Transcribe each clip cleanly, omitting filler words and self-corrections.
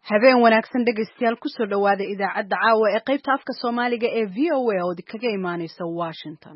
habeen wanaagsan dhegaystayaal ku soo dhawaada idaacadda caawa ee qaybta afka Soomaaliga ee VOA oo kaga imaanaysa Washington.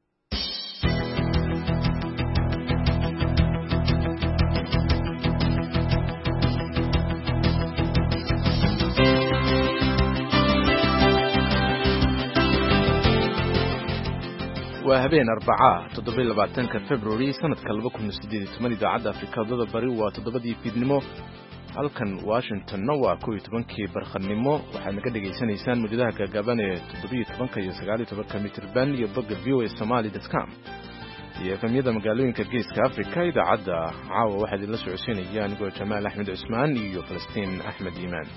waa habeen Arbacaa 27 February sanadka 2018 idaacadda Afrikada Bari waa 7 fiidnimo halkan Washington waa 12 barqanimo waxaad ka dhageysanaysaan mudadaha gaagaaban ee 17 iyo 19 mitir band iyo bogga voasomali.com iyo famiyada magaalooyinka Geeska Afrika idaacadda caawa waxaad la socodsiinayaan go Jamaal Axmed Cusmaan iyo Falastiin Axmed Iimaan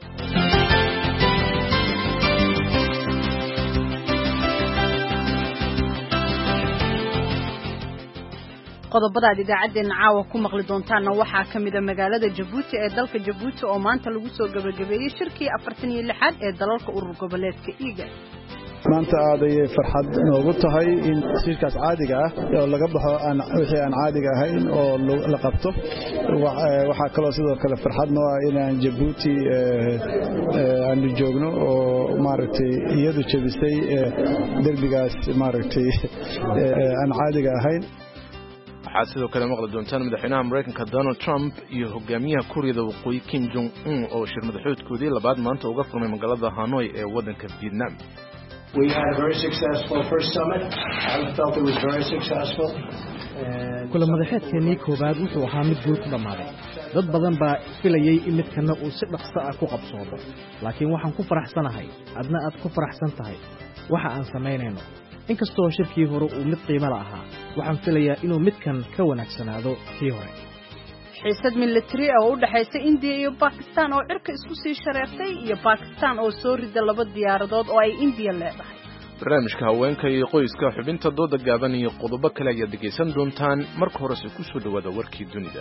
qodobada idaacaddeena caawa ku maqli doontaana waxaa kamid ah magaalada Djibouti ee dalka Djibouti oo maanta lagu soo gabagabeeyay shirkii 46 ee dalalka urur goboleedka IGAD maanta aad ay farxad noogu tahay in shirkaas caadiga ah oo laga baxo wixii aan caadiga ahayn oo la qabto waxa kale sidoo kale farxad noo ah in aan Djibouti aan joogno oo maaragtay iyadu jabisay derbigaas maaragtay aan caadiga ahayn waxaad sidoo kale maqli doontaan madaxweynaha Mareykanka Donald Trump iyo hogaamiyaha Kuuriyada Waqooyi Kim Jong-un oo shir madaxweydkoodii labaad maanta uga furmay magaalada Hanoi ee wadanka Vietnam. We had a very successful first summit. I felt it was very successful. Kulan madaxeedkeenii koobaad wuxuu ahaa mid guul ku dhamaaday. Dad badan baa filayay in midkana uu si dhaqso ah ku qabsoodo. Laakiin waxaan ku faraxsanahay, adna aad ku faraxsan tahay waxa aan sameynayno. inkastoo shirkii hore uu mid qiimo lahaa waxaan filayaa inuu midkan ka wanaagsanaado tii hore xiisad military oo u dhaxaysa India iyo Pakistan oo cirka isku sii shareertay iyo Pakistan oo soo riday laba diyaaradood oo ay India leedahay barnaamijka haweenka iyo qoyska xubinta dooda gaaban iyo qodobo kale ayaa dhegeysan doontaan marka hore si ku soo dhawaada warkii dunida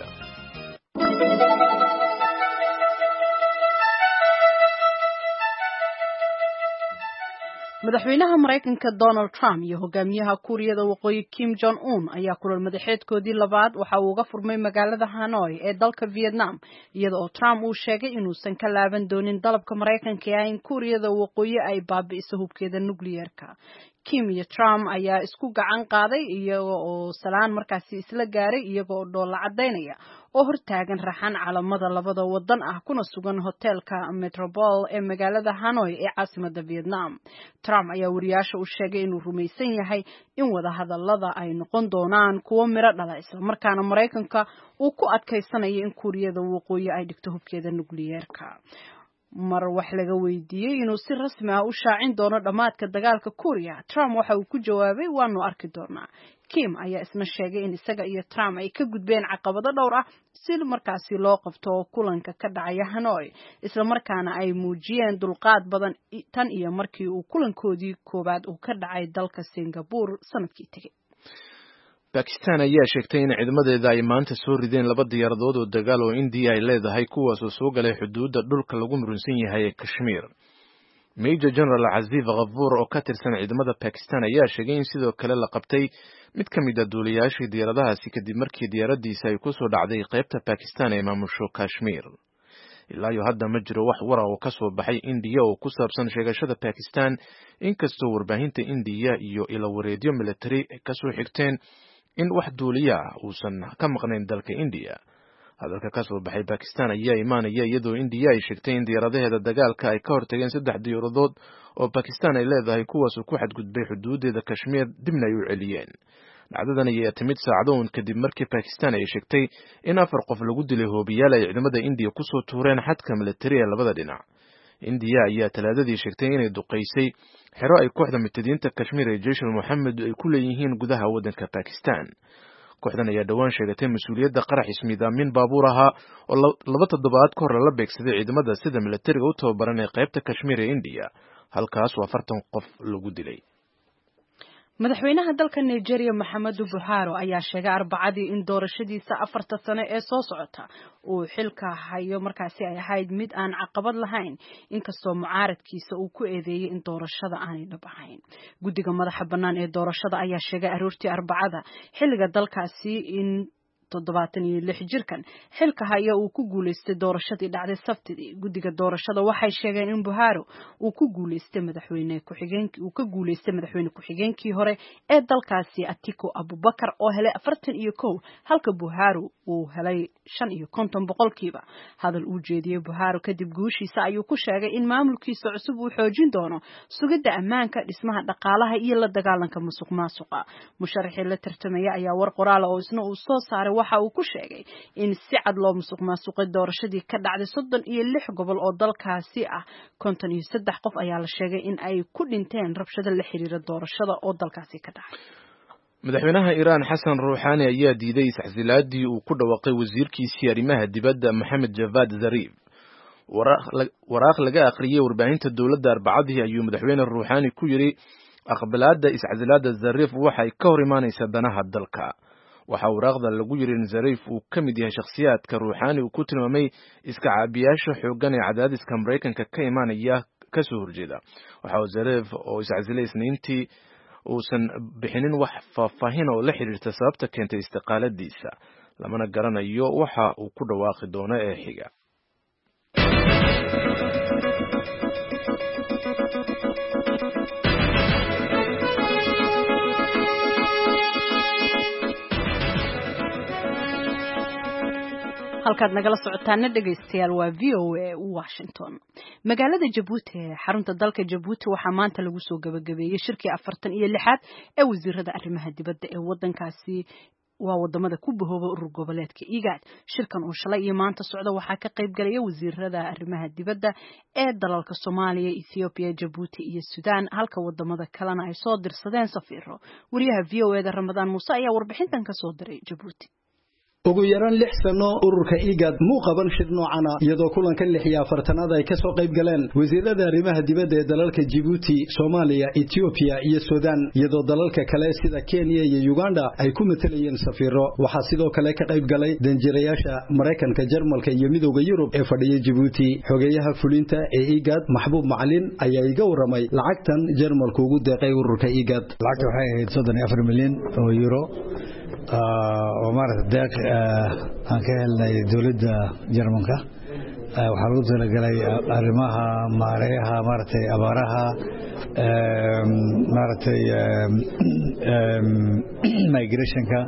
madaxweynaha Mareykanka Donald Trump iyo hogaamiyaha Kuuriyada Waqooyi Kim Jong-un ayaa kulan madaxeedkoodii labaad waxa uu uga furmay magaalada Hanoi ee dalka Vietnam iyada oo Trump uu sheegay inuusan ka laaban doonin dalabka Mareykanka ee in Kuuriyada Waqooyi ay baabi'iso hubkeeda nukliyeerka Kim iyo Trump ayaa isku gacan qaaday iyaga oo salaan markaasi isla gaaray iyaga oo dhoola cadeynaya oo hortaagan raxan calamada labada wadan ah kuna sugan hotelka Metropole ee magaalada Hanoi ee caasimadda Vietnam. Trump ayaa wariyaasha u sheegay inuu rumaysan yahay in wada hadallada ay noqon doonaan kuwo miro dhala isla markaana Mareykanka uu ku adkaysanayo in Kuuriyada Waqooyi ay dhigto hubkeeda nukliyeerka. mar wax laga weydiiyay inuu si rasmi ah u shaacin doono dhamaadka dagaalka Kuuriya Trump waxa uu ku jawaabay waanu arki doonaa Kim ayaa isna sheegay in isaga iyo Trump ay ka gudbeen caqabado dhowr ah si markaasi loo qabto kulanka ka dhacaya Hanoi isla markaana ay muujiyeen dulqaad badan tan iyo markii uu kulankoodii koobaad uu ka dhacay dalka Singapore sanadkii tagay Pakistan ayaa sheegtay in ciidamadeeda ay maanta soo rideen laba diyaaradood oo dagaal oo India ay leedahay kuwaas oo soo galay xuduudda dhulka lagu murunsan yahay ee Kashmir. Major General Azif Ghafoor oo ka tirsan ciidamada Pakistan ayaa sheegay in sidoo kale la qabtay mid ka mid ah duuliyaashii diyaaradahaasi kadib markii diyaaradiisa ay ku soo dhacday qaybta Pakistan ee maamusho Kashmir. ilaa iyo hadda ma jiro wax war ah oo ka soo baxay India oo ku saabsan sheegashada Pakistan inkastoo warbaahinta India iyo ilo wareedyo military ka soo xigteen in wax duuliya uusan ka maqnayn dalka India. Hadalka ka soo baxay Pakistan ayaa imaanaya iyadoo India ay sheegtay in diyaaradaheeda dagaalka ay ka hortageen 3 diyaaradood oo Pakistan ay leedahay kuwaas oo ku xadgudbay xuduudeeda Kashmir dibna ay u celiyeen. dhacdadan ayaa timid saacadoon kadib markii Pakistan ay sheegtay in 4 qof lagu dilay hoobiyaal ay ciidamada India ku soo tuureen xadka military ee labada dhinac. India ayaa talaadadii sheegtay inay duqeysay xero ay kooxda mutadiinta Kashmir ee Jaysh al-Muhammad ay ku leeyihiin gudaha wadanka Pakistan. Kooxdan ayaa dhawaan sheegatay mas'uuliyadda qarax ismiidaamin baabuur ahaa oo 2 toddobaad ka hor la beegsaday ciidamada sida militariga u tababaran ee qaybta Kashmir ee India halkaas 40 qof lagu dilay. madaxweynaha dalka Nigeria Muhammadu Buhari ayaa sheegay Arbacadii in doorashadiisa 4 sano ee soo socota uu xilka hayo markaasi ay ahayd mid aan caqabad lahayn inkastoo mucaaradkiisa uu ku eedeeyay in doorashada aanay dhab ahayn. Guddiga madaxa bannaan ee doorashada ayaa sheegay aroortii Arbacada xilliga dalkaasi in 76 jirkan xilka haya uu ku guuleystay doorashadii dhacday Sabtidii. Guddiga doorashada waxay sheegeen in Buhari uu ku guuleystay madaxweyne ku-xigeenkii hore ee dalkaasi Atiku Abubakar oo helay 41 halka Buhari uu helay 55%. Hadal uu jeediyay Buhari kadib guushiisa ayuu ku sheegay in maamulkiisa cusub uu xoojin doono sugidda ammaanka, dhismaha dhaqaalaha iyo la dagaalanka musuqmaasuqa. Musharaxii la tartamaya ayaa war qoraal oo isna uu soo saaray waxa uu ku sheegay in si cad loo musuqmaasuqay doorashadii ka dhacday 36 gobol oo dalkaasi ah. 53 qof ayaa la sheegay in ay ku dhinteen rabshado la xiriira doorashada oo dalkaasi ka dhacay. madaxweynaha Iran Xasan Rouhani ayaa diiday isxasilaadii uu ku dhawaaqay wasiirkiisii arrimaha dibadda Mohammad Javad Zarif. waraaq laga akhriyay warbaahinta dowladda Arbacadii ayuu madaxweyne Rouhani ku yiri aqbalaadda isxasilaadda Zarif waxay ka hor imaanaysaa danaha dalka. waxa waraaqda lagu yiri in Zarif uu ka mid yahay shakhsiyaadka Rouhani uu ku tilmaamay iska caabiyaasha xooggan ee cadaadiska Mareykanka ka imaanaya ka soo horjeeda. waxa Zarif oo isxasilay Isniintii uusan bixinin wax faahfaahin oo la xiriirta sababta keentay istiqaaladiisa, lamana garanayo waxa uu ku dhawaaqi doono ee xiga. halkaad nagala socotaana dhageystayaal waa VOA Washington. magaalada Jabuuti xarunta dalka Jabuuti waxaa maanta lagu soo gabagabeeyay shirkii 46aad ee wasiirada arrimaha dibadda ee wadankaasi waa wadamada ku bahooba urur goboleedka IGAD. shirkan oo shalay iyo maanta socda waxaa ka qayb galaya wasiirada arrimaha dibadda ee dalalka Soomaaliya, Ethiopia, Jabuuti iyo Suudaan, halka wadamada kalena ay soo dirsadeen safiiro. wariyaha VOA Ramadaan Muuse ayaa warbixintan ka soo diray Jabuuti. ugu yaraan 6 sano ururka IGAD muu qaban shir noocana iyadoo kulanka 46aad ay ka soo qayb galeen wasiirada arrimaha dibadda ee dalalka Djibouti, Soomaaliya, Ethiopia iyo Suudaan, iyadoo dalalka kale sida Kenya iyo Uganda ay ku matalayeen safiiro. waxaa sidoo kale ka qayb galay danjirayaasha Mareykanka, Jarmalka iyo Midowga Yurub ee fadhiya Djibouti. xogeyaha fulinta ee IGAD Maxbuub Macalin ayaa iga waramay lacagtan Jarmalku ugu deeqay ururka IGAD. lacagta waxay ahayd 34 milyan oo euro oo maaragtay deeq aan ka helnay dawladda Jarmalka. waxaa lagu talagalay arrimaha maareeyaha maaragtay abaaraha, maaragtay migrationka,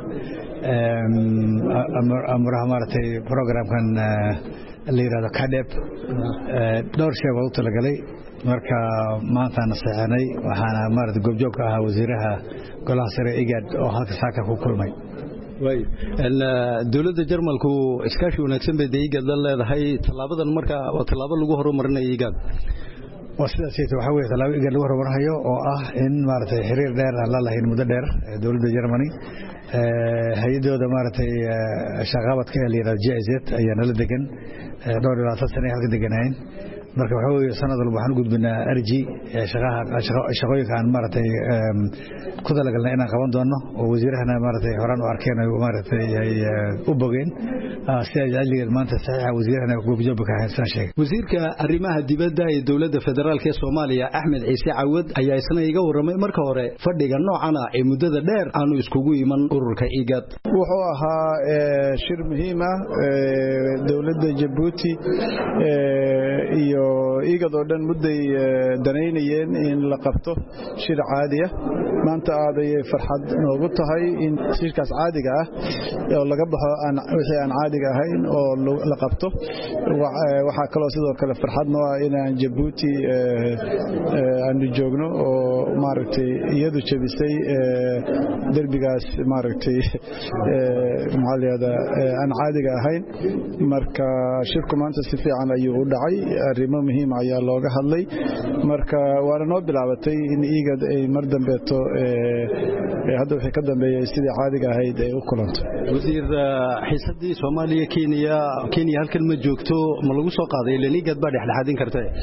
amuraha maaragtay programkan la yiraahdo KADEP. dhowr shay baa u talagalay. marka maanta naseexanay waxaana maaragtay goobjoog ka ahaa wasiiraha golaha sare IGAD oo halka saaka ku kulmay. dawladda Jarmalku iskaashi wanaagsan bay IGAD la leedahay. talaabadan marka waa talaabo lagu horumarinayo IGAD. sidaas waxa weeye talaabo IGAD lagu horumariyo oo ah in maaragtay xiriir dheer la lahayn muddo dheer dawladda Jarmani. hay'adooda maaragtay shaqabadka la yiraahdo GIZ ayaa nala degan dhowr iyo 20 sano halka deganayn. marka waxa weeye sanad walba waxaan u gudbinaa arji shaqooyinka aan maaragtay ku talagalnay inaan qaban doono oo wasiirahana maaragtay horaan u arkeen ay maaragtay ay u bogeen si ay ajligeed maanta saxiixa wasiirahana goobjoog ka haysan sheegay. wasiirka arrimaha dibadda ee dawladda federaalka ee Soomaaliya Axmed Ciise Cawad ayaa isna iga waramay marka hore fadhiga noocana ee muddada dheer aanu iskugu iman ururka IGAD. wuxuu ahaa shir muhiim ah dawladda Djibouti iyo IGAD oo dhan mudday danaynayeen in la qabto shir caadi ah. maanta aaday farxad noogu tahay in shirkaas caadiga ah oo laga baxo wixii aan caadiga ahayn oo la qabto. waxaa kaloo sidoo kale farxad noo ah inaan Djibouti aanu joogno oo maaragtay iyadu jabisay derbigaas maaragtay maxaliyada aan caadiga ahayn. marka shirku maanta si fiican ayuu u dhacay. arrimo muhiim ayaa looga hadlay. marka waana noo bilaabatay in IGAD ay mar dambeeto hadda wixii ka dambeeyay sidii caadiga ahayd ay u kulanto. wasiir xiisadii Soomaaliya Kenya halkan ma joogto ma lagu soo qaaday ilaa IGAD baa dhexdhexaadin kartay.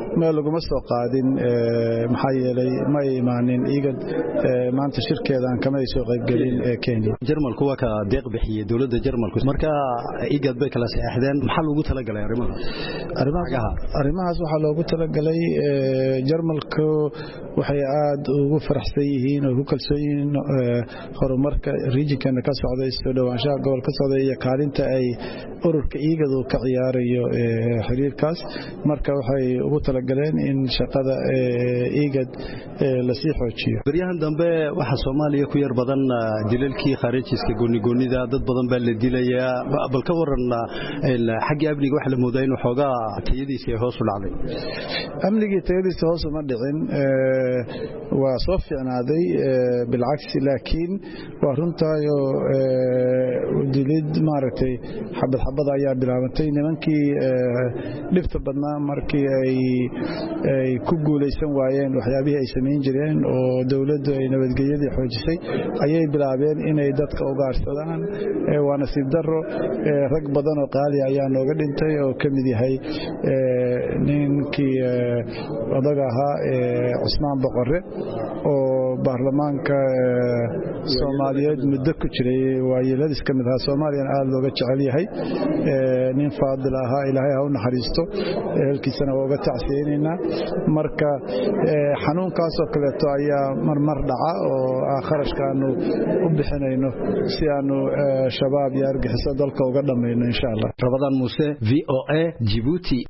meel laguma soo qaadin maxaa yeelay ma imaanin igad maanta shirkeedan kama ay soo qaybgelin Kenya. Jarmalku waa ka deeq bixiyay dawladda Jarmalku marka igad bay kala saxdeen maxaa loogu talagalay arrimahaas waxaa loogu talagalay Jarmalku waxay aad ugu faraxsan yihiin oo ku kalsoon yihiin horumarka regionkan ka socday soo dhawaanshaha gobol ka socday iyo kaalinta ay ururka igad uu ka ciyaarayo xiriirkaas marka waxay ugu talagaleen in shaqada igad la sii xoojiyo. Baryahan dambe waxa Soomaaliya ku yar badan dilalkii kharijiska gooni-goonida dad badan baa la dilayaa bal ka waran xagga amniga waxa la moodaa in xoogaa tayadiisa hoos u dhacday. Amniga tayadiisa hoos uma dhicin waa soo fiicnaaday bilcagsi laakiin waa runtaayo dilid maaragtay xabad ayaa bilaabantay nimankii dhibta badnaa markii ay ku guulaysan waayeen waxyaabihii ay sameyn jireen oo dawladdu ay nabadgelyadii xoojisay ayay bilaabeen inay dadka ugaarsadaan waa nasiib darro rag badan oo qaali ayaa nooga dhintay oo ka mid yahay ninkii odaga ahaa Cusmaan Boqorre oo baarlamaanka Soomaaliyeed muddo ku jiray waayeeladiis ka mid ahaa Soomaaliyan aad looga jecel yahay nin faadil ahaa Ilaahay ha u naxariisto halkiisana waa uga tacsiyeynaa marka xanuunkaas oo kaleeto ayaa marmar dhaca oo kharashkaanu u bixinayno si aanu shabaab iyo argaxiso dalka uga dhamayno insha Allah. Rabadaan Muuse VOA Djibouti.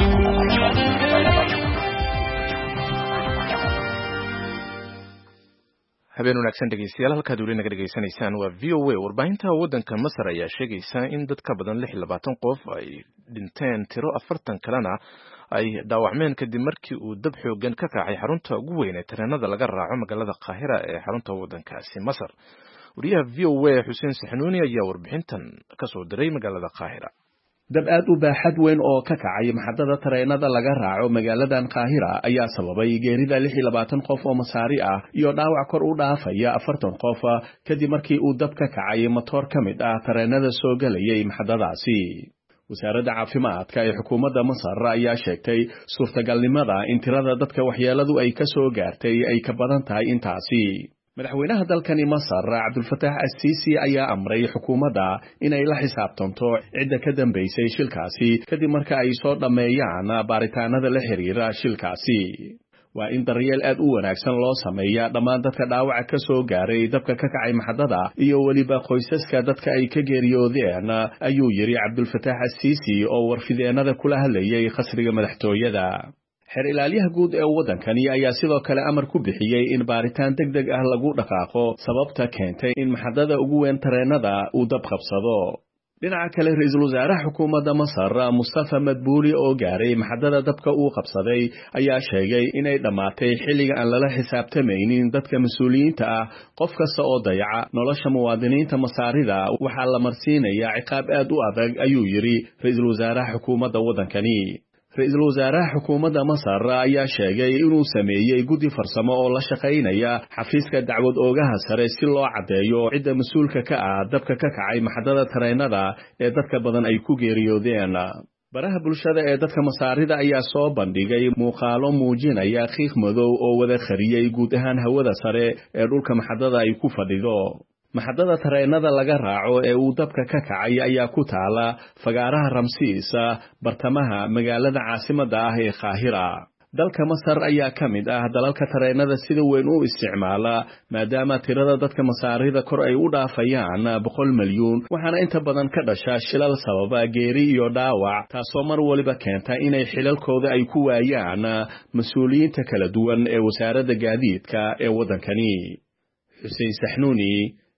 habeen wanaagsan dhegeystayaal halkaad weli naga dhegeysanaysaan waa VOA. warbaahinta waddanka Masar ayaa sheegaysa in dad ka badan 26 qof ay dhinteen tiro 40 kalena ay dhaawacmeen kadib markii uu dab xoogan ka kacay xarunta ugu weyn ee tareenada laga raaco magaalada Qaahira ee xarunta waddankaasi Masar. wariyaha VOA Xuseen Saxnuuni ayaa warbixintan ka soo diray magaalada Qaahira. dab aad u baaxad weyn oo ka kacay maxadada tareenada laga raaco magaaladan Qaahira ayaa sababay geerida 26 qof oo Masaari ah iyo dhaawac kor u dhaafaya 40 qof kadib markii uu dab ka kacay matoor ka mid ah tareenada soo galayay maxadadaasi. wasaaradda caafimaadka ee xukuumadda Masar ayaa sheegtay suurtagalnimada in tirada dadka waxyeeladu ay ka soo gaartay ay ka badan tahay intaasi. madaxweynaha dalkani Masar Cabdulfataax As-Siisi ayaa amray xukuumadda inay la xisaabtanto cidda ka dambeysay shilkaasi kadib marka ay soo dhameeyaan baaritaanada la xiriira shilkaasi. waa in daryeel aad u wanaagsan loo sameeyaa dhammaan dadka dhaawaca ka soo gaaray dabka ka kacay maxadada iyo weliba qoysaska dadka ay ka geeriyoodeen ayuu yiri Cabdulfataax As-Siisi oo warfideenada kula hadlayay qasriga madaxtooyada. xeer ilaaliyaha guud ee waddankani ayaa sidoo kale amar ku bixiyay in baaritaan degdeg ah lagu dhaqaaqo sababta keentay in maxadada ugu weyn tareenada uu dab qabsado. dhinaca kale ra'iisul wasaaraha xukuumadda Masar Mustafa Madbuuli oo gaaray maxadada dabka uu qabsaday ayaa sheegay inay dhamaatay xilliga aan lala xisaabtamaynin dadka mas'uuliyiinta ah. qof kasta oo dayaca nolosha muwaadiniinta Masaarida waxaa la marsiinayaa ciqaab aad u adag ayuu yiri ra'iisul wasaaraha xukuumadda waddankani. ra'iisul wasaaraha xukuumadda Masar ayaa sheegay inuu sameeyay guddi farsamo oo la shaqeynaya xafiiska dacwad oogaha sare si loo cadeeyo cidda mas'uulka ka ah dabka ka kacay maxadada tareenada ee dadka badan ay ku geeriyoodeen. baraha bulshada ee dadka Masaarida ayaa soo bandhigay muuqaalo muujinaya qiiq madow oo wada khariyay guud ahaan hawada sare ee dhulka maxadada ay ku fadhido. maxadada tareenada laga raaco ee uu dabka ka kacay ayaa ku taala fagaaraha Ramsiis bartamaha magaalada caasimadda ah ee Qaahira. dalka Masar ayaa ka mid ah dalalka tareenada sida weyn u isticmaala maadaama tirada dadka Masaarida kor ay u dhaafayaan 100 milyan waxaana inta badan ka dhasha shilal sababa geeri iyo dhaawac taasoo mar waliba keenta inay xilalkooda ay ku waayaan mas'uuliyiinta kala duwan ee wasaaradda gaadiidka ee waddankani. Xuseen Saxnuuni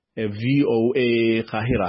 VOA Qaahira.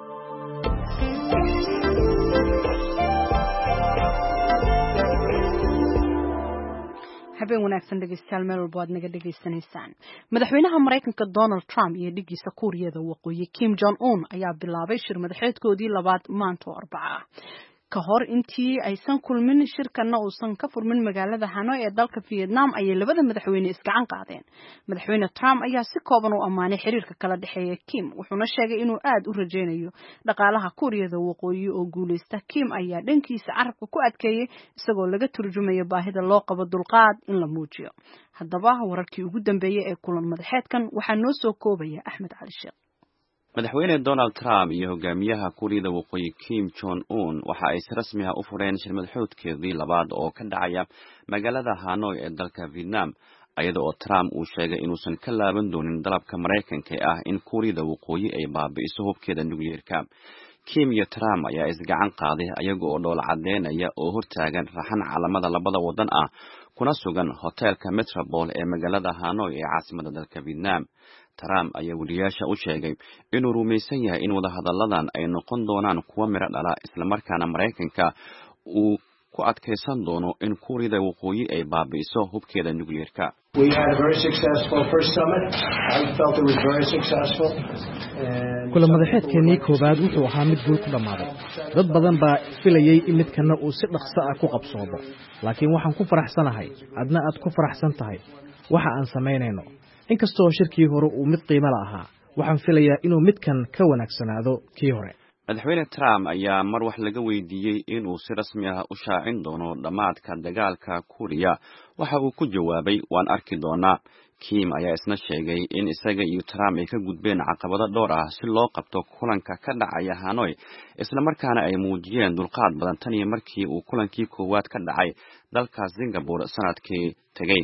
habeen wanaagsan dhegeystayaal meel walba aad naga dhegeysanaysaan. madaxweynaha Mareykanka Donald Trump iyo dhigiisa Kuuriyada Waqooyi Kim Jong Un ayaa bilaabay shir madaxeedkoodii labaad maanta oo Arbaca ah. ka hor intii aysan kulmin shirkana uusan ka furmin magaalada Hanoi ee dalka Vietnam ayay labada madaxweyne isgacan qaadeen. Madaxweyne Trump ayaa si kooban u amaanay xiriirka kala dhexeeya Kim, wuxuuna sheegay inuu aad u rajaynayo dhaqaalaha Kuuriyada Waqooyi oo guuleysta. Kim ayaa dhankiisa carabka ku adkeeyay isagoo laga turjumayo baahida loo qabo dulqaad in la muujiyo. Haddaba wararkii ugu dambeeyay ee kulan madaxeedkan waxaa noo soo koobaya Axmed Cali Sheekh. madaxweyne Donald Trump iyo hogaamiyaha Kuuriyada Waqooyi Kim Jong-un waxa ay si rasmi ah u fureen shir madaxeedkeedii labaad oo ka dhacaya magaalada Hanoi ee dalka Vietnam, iyada oo Trump uu sheegay inuusan ka laaban doonin dalabka Mareykanka ah in Kuuriyada Waqooyi ay baabi'iso hubkeeda nukliyeerka. Kim iyo Trump ayaa isgacan qaaday ayaga oo dhoola cadeynaya oo hortaagan raxan calamada labada wadan ah kuna sugan hotelka Metropole ee magaalada Hanoi ee caasimadda dalka Vietnam. Trump ayaa wariyaasha u sheegay inuu rumaysan yahay in wadahadalladan ay noqon doonaan kuwo miro dhala isla markaana Mareykanka uu ku adkeysan doono in Kuuriyada Waqooyi ay baabi'iso hubkeeda nukliyeerka. We had a very successful first summit. I felt it was very successful. kulan madaxeedkeenii koobaad wuxuu ahaa mid guul ku dhammaaday. Dad badan baa filayay in midkana uu si dhaqso ah ku qabsoodo, laakiin waxaan ku faraxsanahay adna aad ku faraxsan tahay waxa aan samaynayno. inkastoo shirkii hore uu mid qiimo lahaa, waxaan filayaa inuu midkan ka wanaagsanaado kii hore. madaxweyne Trump ayaa mar wax laga weydiiyey inuu si rasmi ah u shaacin doono dhamaadka dagaalka Kuuriya, waxa uu ku jawaabay waan arki doonaa. Kim ayaa isna sheegay in isaga iyo Trump ay ka gudbeen caqabado dhowr ah si loo qabto kulanka ka dhacaya Hanoi, isla markaana ay muujiyeen dulqaad badan tan iyo markii uu kulankii koowaad ka dhacay dalka Singapore sanadkii tagay.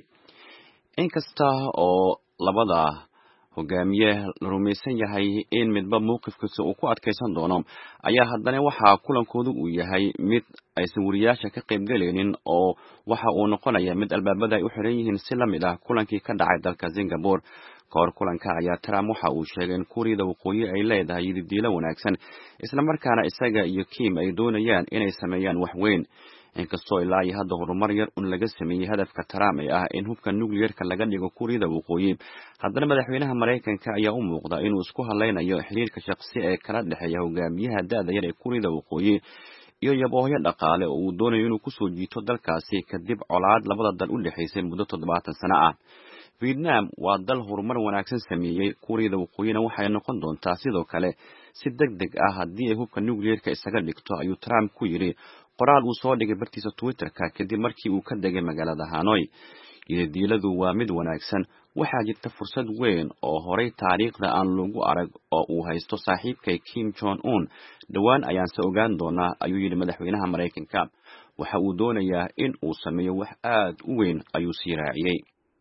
inkasta oo labada hogaamiye la rumaysan yahay in midba mowqifkiisa uu ku adkeysan doono, ayaa haddana waxaa kulankoodu uu yahay mid aysan wariyaasha ka qaybgalaynin oo waxa uu noqonaya mid albaabada ay u xiran yihiin si la mid ah kulankii ka dhacay dalka Singapore. kahor kulanka ayaa Trump waxa uu sheegay in Kuuriyada Waqooyi ay leedahay yididiilo wanaagsan, isla markaana isaga iyo Kim ay doonayaan inay sameeyaan wax weyn. inkastoo ilaa iyo hadda horumar yar laga sameeyay hadafka Trump ee ah in hubka nukliyeerka laga dhigo Kuuriyada Waqooyi, haddana madaxweynaha Mareykanka ayaa u muuqda inuu isku hadlaynayo xiriirka shakhsi ee kala dhexeeya hogaamiyaha da'da yar ee Kuuriyada Waqooyi iyo yaboohyo dhaqaale oo uu doonayo inuu ku soo jiito dalkaasi kadib colaad labada dal u dhaxaysay muddo 70 sano ah. Vietnam waa dal horumar wanaagsan sameeyay, Kuuriyada Waqooyina waxay noqon doontaa sidoo kale si degdeg ah haddii ay hubka nukliyeerka isaga dhigto, ayuu Trump ku yiri qoraal uu soo dhigay bartiisa Twitter-ka kadib markii uu ka degay magaalada Hanoi. Yididiiladu waa mid wanaagsan, waxaa jirta fursad weyn oo horay taariikhda aan lagu arag oo uu haysto saaxiibkay Kim Jong-un. dhawaan ayaan se ogaan doonaa, ayuu yidhi madaxweynaha Mareykanka. waxa uu doonayaa in uu sameeyo wax aad u weyn, ayuu sii raaciyey.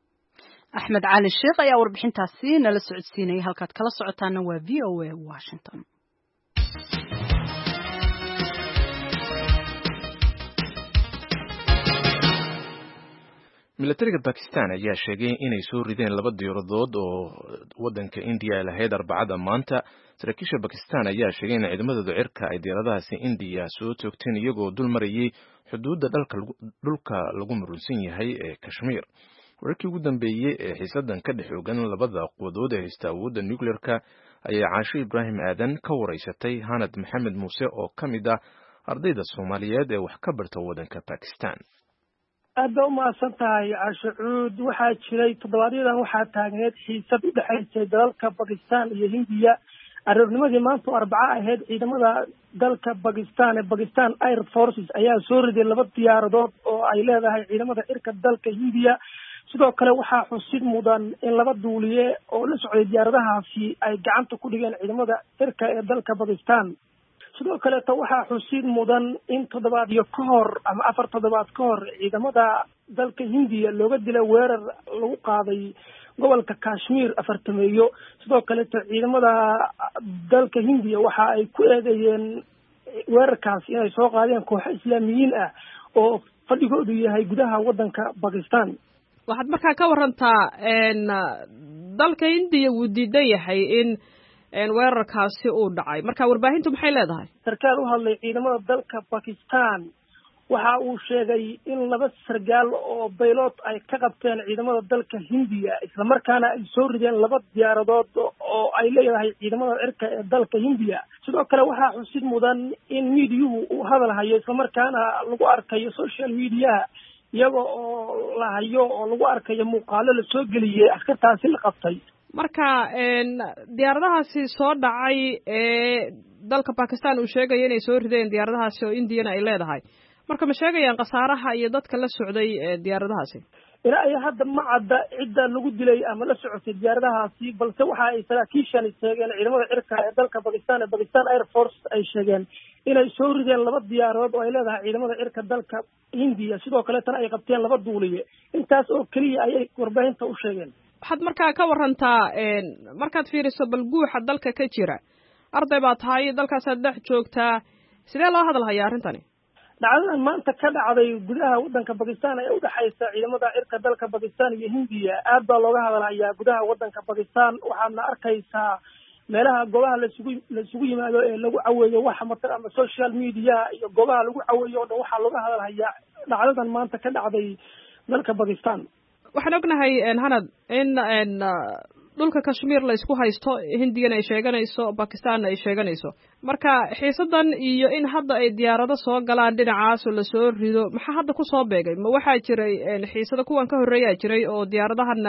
Axmed Cali Sheekh ayaa warbixintaasi nala socodsiinayay. halkaad kala socotaana waa VOA Washington. militariga Pakistan ayaa sheegay inay soo rideen 2 diyaaradood oo wadanka India lahayd Arbacada maanta. saraakiisha Pakistan ayaa sheegay in ciidamadooda cirka ay diyaaradahaasi India soo toogteen iyagoo dul marayay xuduudda dhulka lagu murunsan yahay ee Kashmir. wararkii ugu dambeeyay ee xiisadan ka dhex ogan labada quwadood ee haysta awoodda nuclearka ayaa Caasho Ibrahim Aadan ka wareysatay Hanad Maxamed Muuse oo ka mid ah ardayda Soomaaliyeed ee wax ka barta wadanka Pakistan. aad u mahadsan tahay Caasho Cuud. waxaa jiray toddobaadyadaan waxaa taagneed xiisad u dhaxaysay dalalka Pakistan iyo Hindiya. aragnimadii maanta Arbaca ahayd ciidamada dalka Pakistan ee Pakistan Air Forces ayaa soo riday 2 diyaaradood oo ay leedahay ciidamada cirka dalka Hindiya. sidoo kale waxaa xusid mudan in 2 duuliye oo la socday diyaaradahaasi ay gacanta ku dhigeen ciidamada cirka ee dalka Pakistan. sidoo kale waxaa xusid mudan in 7 toddobaadyo ka hor ama 4 toddobaad ka hor ciidamada dalka Hindiya looga dilay weerar lagu qaaday gobolka Kashmir 4 meeyo. sidoo kale ciidamada dalka Hindiya waxa ay ku eedeeyeen weerarkaas inay soo qaadeen koox Islaamiyiin ah oo fadhigoodu yahay gudaha wadanka Pakistan. waxaad markaa ka warantaa dalka Hindiya uu diidan yahay in weerarkaasi uu dhacay, marka warbaahintu maxay leedahay? sarkaal u hadlay ciidamada dalka Pakistan waxa uu sheegay in 2 sargaal oo baylot ay ka qabteen ciidamada dalka Hindiya isla markaana ay soo rideen 2 diyaaradood oo ay leedahay ciidamada cirka ee dalka Hindiya sidoo kale waxa xusid mudan in miidiyuhu uu hadal hayo isla markaana lagu arkayo social media iyaga oo la hayo oo lagu arkayo muuqaalo la soo geliyay askartaasi la qabtay marka diyaaradahaasi soo dhacay ee dalka Pakistan uu sheegay inay soo rideen diyaaradahaasi oo Indiana ay leedahay marka ma sheegayaan qasaaraha iyo dadka la socday diyaaradahaasi ilaa ay hadda ma cadda cidda lagu dilay ama la socotay diyaaradahaasi balse waxa ay saraakiishan sheegeen ciidamada cirka ee dalka Pakistan ee Pakistan Air Force ay sheegeen inay soo rideen 2 diyaaradood oo ay leedahay ciidamada cirka dalka Hindiya sidoo kale tan ay qabteen 2 duuliye intaas oo kaliya ay warbaahinta u sheegeen waxaad markaa ka warantaa markaad fiiriso bal guuxa dalka ka jira arday baa tahay dalkaasaad dhex joogtaa sidee loo hadal hayaa arrintani dhacdadan maanta ka dhacday gudaha waddanka Pakistan ee u dhaxaysa ciidamada cirka dalka Pakistan iyo Hindiya aad baa looga hadlayaa gudaha waddanka Pakistan waxaana arkaysaa meelaha goobaha la isugu yimaado ee lagu caweeyo waxa matar ama social media iyo goobaha lagu caweeyo oo dhan waxa looga hadlayaa dhacdadan maanta ka dhacday dalka Pakistan waxaan ognahay hanad in dhulka Kashmir la isku haysto Hindiyana ay sheeganayso Pakistan ay sheeganayso marka xiisadan iyo in hadda ay diyaarado soo galaan dhinacaas oo la soo rido maxaa hadda ku soo beegay ma waxa jiray xiisada kuwan ka horeeyaa jiray oo diyaaradahana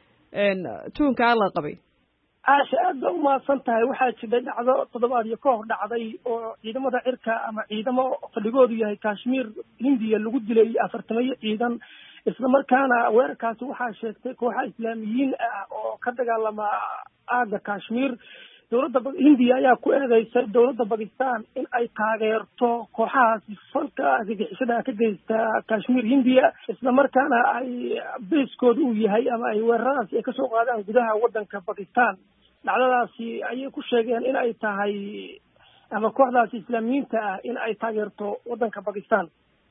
tuunka la qabay aasha aad u maasan tahay waxaa jiray dhacdo toddobaadyo ka hor dhacday oo ciidamada cirka ama ciidamo fadhigoodu yahay Kashmir Hindiya lagu dilay 40 ciidan isla markaana weerarkaasi waxaa sheegtay kooxaha islaamiyiin ah oo ka dagaalama aaga Kashmir dowladda Hindiya ayaa ku eedeysay dowladda Pakistan in ay taageerto kooxahaasi falka argagixisada ka geysta Kashmir Hindiya isla markaana ay beeskooda uu yahay ama ay weeraradaasi ay ka soo qaadaan gudaha waddanka Pakistan dhacdadaasi ayay ku sheegeen in ay tahay ama kooxdaasi islaamiyiinta ah in ay taageerto waddanka Pakistan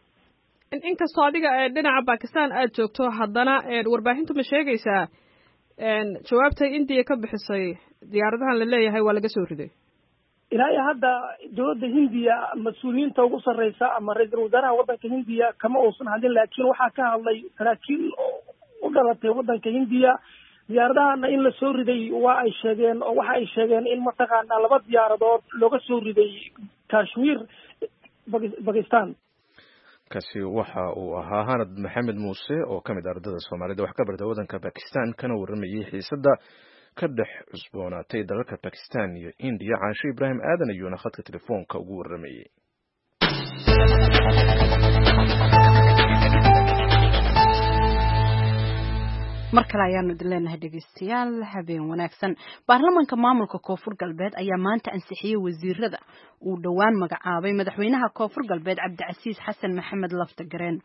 inkastoo adiga dhinaca Pakistan aad joogto haddana warbaahintu ma sheegaysaa jawaabtay India ka bixisay diyaaradahan la leeyahay waa laga soo riday ilaa hadda dowladda Hindiya mas'uuliyiinta ugu sarreysa ama ra'iisul wasaaraha waddanka Hindiya kama uusan hadlin laakiin waxaa ka hadlay saraakiil u dhalatay waddanka Hindiya diyaaradahana in la soo riday waa ay sheegeen oo waxa ay sheegeen in mataqaana 2 diyaaradood looga soo riday Kashmir Pakistan kaasi waxa uu ahaa Hanad Maxamed Muuse oo kamid ardayda Soomaalida wax ka bartay waddanka Pakistan kana waramayay xiisada ka dhex cusboonaatay dalalka Pakistan iyo India Caasho Ibrahim Aadan ayuuna khadka telefoonka ugu waramayay markale ayaanu idin leenahay dhegeystayaal habeen wanaagsan baarlamaanka maamulka koonfur galbeed ayaa maanta ansixiyay wasiirada uu dhowaan magacaabay madaxweynaha koonfur galbeed Cabdicasiis Xasan Maxamed Laftagareen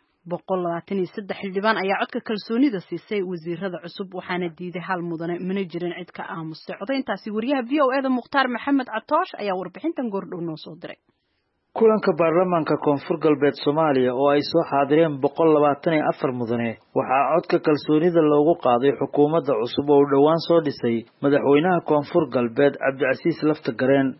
123 xildhibaan ayaa codka kalsoonida siisay wasiirada cusub waxaana diiday hal mudane mana jirin cid ka aamusay codayntaasi wariyaha VOA Mukhtaar Maxamed Catoosh ayaa warbixintan goordhow noo soo diray kulanka baarlamaanka koonfur galbeed Soomaaliya oo ay soo xaadireen 124 mudane waxaa codka kalsoonida loogu qaaday xukuumadda cusub oo dhawaan soo dhisay madaxweynaha koonfur galbeed Cabdicasiis Laftagareen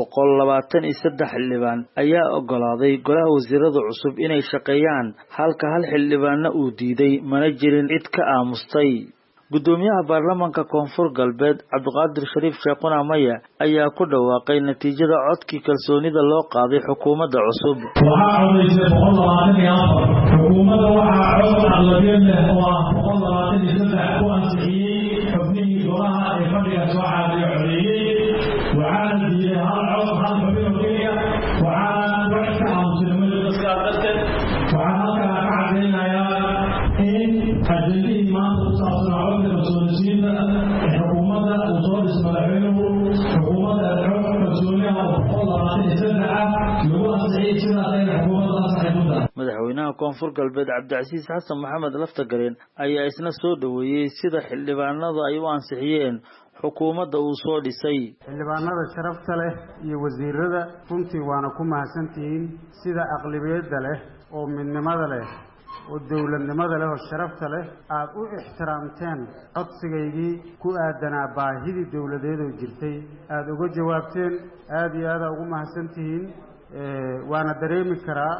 123 xildhibaan ayaa ogolaaday golaha wasiirada cusub inay shaqeeyaan halka hal xildhibaanna uu diiday mana jirin cid ka aamustay gudoomiyaha baarlamaanka koonfur galbeed Cabdiqaadir Shariif Sheekuna Maya ayaa ku dhawaaqay natiijada codkii kalsoonida loo qaaday xukuumadda cusub waxaa codeysay 124 xukuumadda waxaa cod aqlabiyad leh oo 123 ku ansixiyey xubnihii golaha ee fadhiga soo caadiyo codeeyey waxaana diiday hal cod hal xubin oo keliya waxaana wax ka aamusay muddo sidaas darteed waxaan halkaa ka cadaynayaa in ajendihii maanta ku saabsan codka kalsoonisiinta xukuumadda uu soo dhisay madaxweynuhu xukuumadda cod kalsooniyaha oo 123 ah lagu ansixiyey sidaas ayna xukuumadda ansaxay ku tahay madaxweynaha koonfur galbeed Cabdicasiis Xasan Maxamed Laftagareen ayaa isna soo dhaweeyay sida xildhibaanadu ay u ansixiyeen xukuumadda uu soo dhisay xildhibaanada sharafta leh iyo wasiirada runtii waana ku mahadsantihiin sida aqlabiyadda leh oo midnimada leh oo dawladnimada leh oo sharafta leh aad u ixtiraamteen codsigaygii ku aadanaa baahidii dawladeed oo jirtay aad uga jawaabteen aad iyo aad ugu mahadsantihiin waana dareemi karaa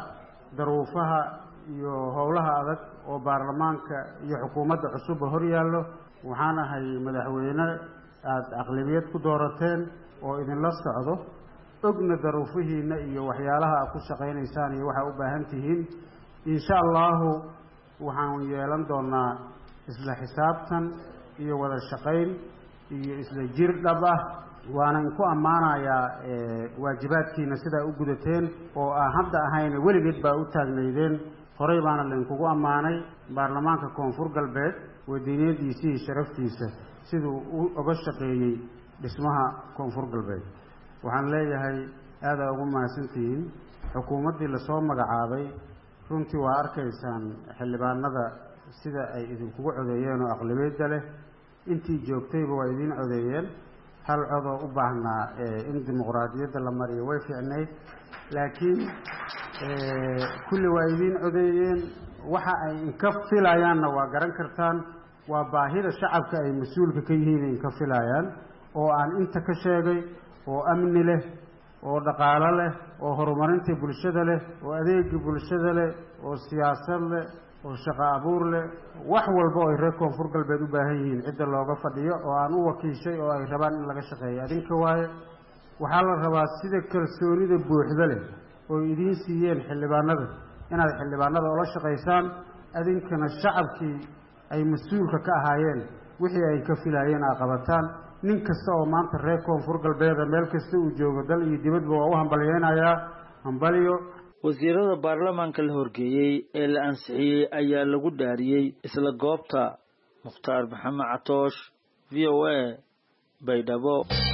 daruufaha iyo howlaha adag oo baarlamaanka iyo xukuumadda cusubba hor yaallo waxaan ahay madaxweyne aada aqlabiyad ku doorateen oo idinla socdo ogna daruufihiina iyo waxyaalaha aad ku shaqaynaysaan iyo waxaa u baahan tihiin insha allahu waxaan yeelan doonaa isla xisaabtan iyo wada shaqayn iyo isla jir dhab ah waana inku ammaanayaa waajibaadkiina sidaa u gudateen oo aan hadda ahayna weligeed baa u taagnaydeen horey baana lainkugu ammaanay baarlamaanka koonfur galbeed wadiiniyadiisa iyo sharaftiisa siduu uga shaqeeyey dhismaha koonfur galbeed waxaan leeyahay aadaa ugu mahadsantihiin xukuumaddii lasoo magacaabay runtii waa arkaysaan xildhibaanada sida ay idinkugu codeeyeen oo aqlabiyadda leh intii joogtayba waa idiin codeeyeen hal codoo u baahnaa in dimuqraadiyadda la mariyo way fiicnayd laakiin kulli waa idiin codeeyeen waxa ay inka filayaanna waa garan kartaan waa baahida shacabka ay mas-uulka ka yihiin inka filayaan oo aan inta ka sheegay oo amni leh oo dhaqaalo leh oo horumarinta bulshada leh oo adeega bulshada leh oo siyaasad leh oo shaqo abuur leh wax walba oo ay reer koonfur galbeed u baahan yihiin cidda looga fadhiyo oo aan u wakiishay oo ay rabaan in laga shaqeeyo adinka waaye waxaa la rabaa sida kalsoonida buuxda leh oo idiin siiyeen xildhibaanada inaad xildhibaanada ula shaqaysaan adinkana shacabkii ay mas-uulka ka ahaayeen wixii ay ka filaayeen aad qabataan nin kasta oo maanta reer koonfur galbeeda meel kasta uu joogo dal iyo dibadba waa u hambalyeynayaa hambalyo wasiirada baarlamaanka la horgeeyey ee la ansixiyey ayaa lagu dhaariyey isla goobta. Mukhtaar Maxamed Catoosh, VOA, Baydhabo.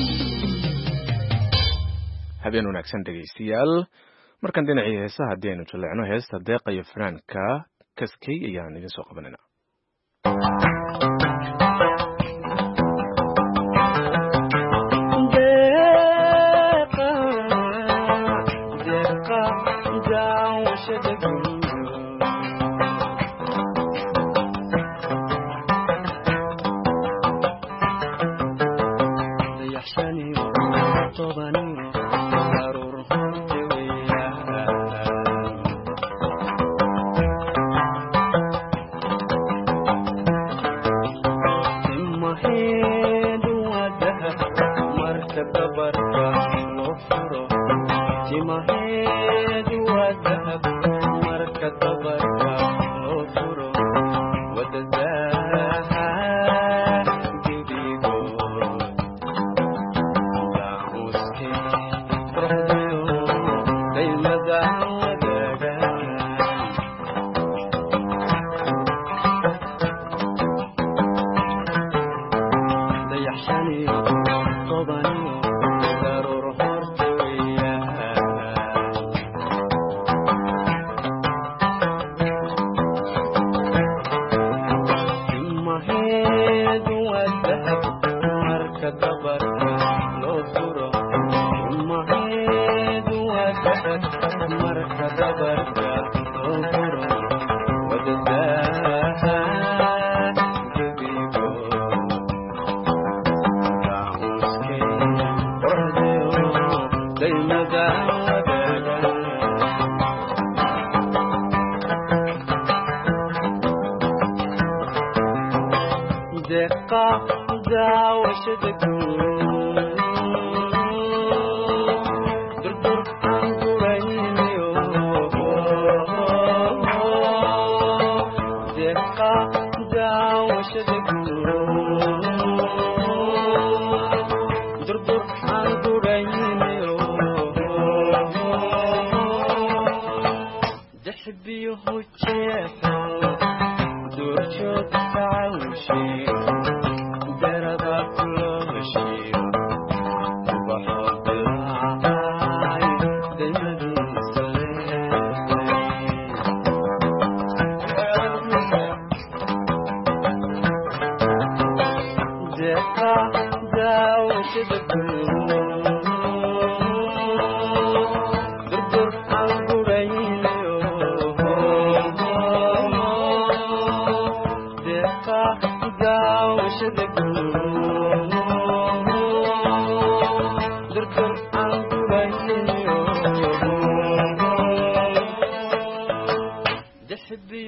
habeen wanaagsan dhegaystayaal markan dhinacii heesaha haddii aynu jaleecno heesta deeqa iyo fanaanka kaskey ayaan idin soo qabanayna.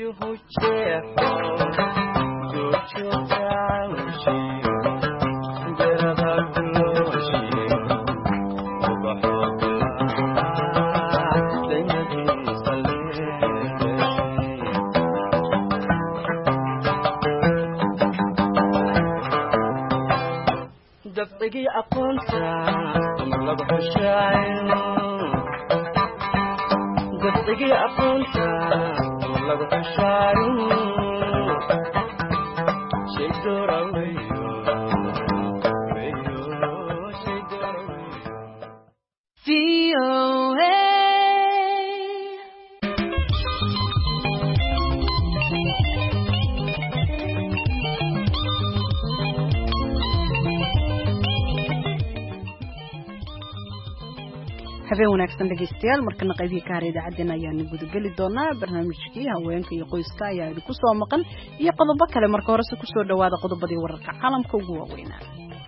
habeen wanaagsan dhageystayaal markana qaybihii ka haray idaacaddeena ayaanu gudageli doonaa barnaamijkii haweenka iyo qoyska ayaa idinku soo maqan iyo qodobo kale marka horese kusoo dhawaada qodobadii wararka caalamka ugu waaweynaa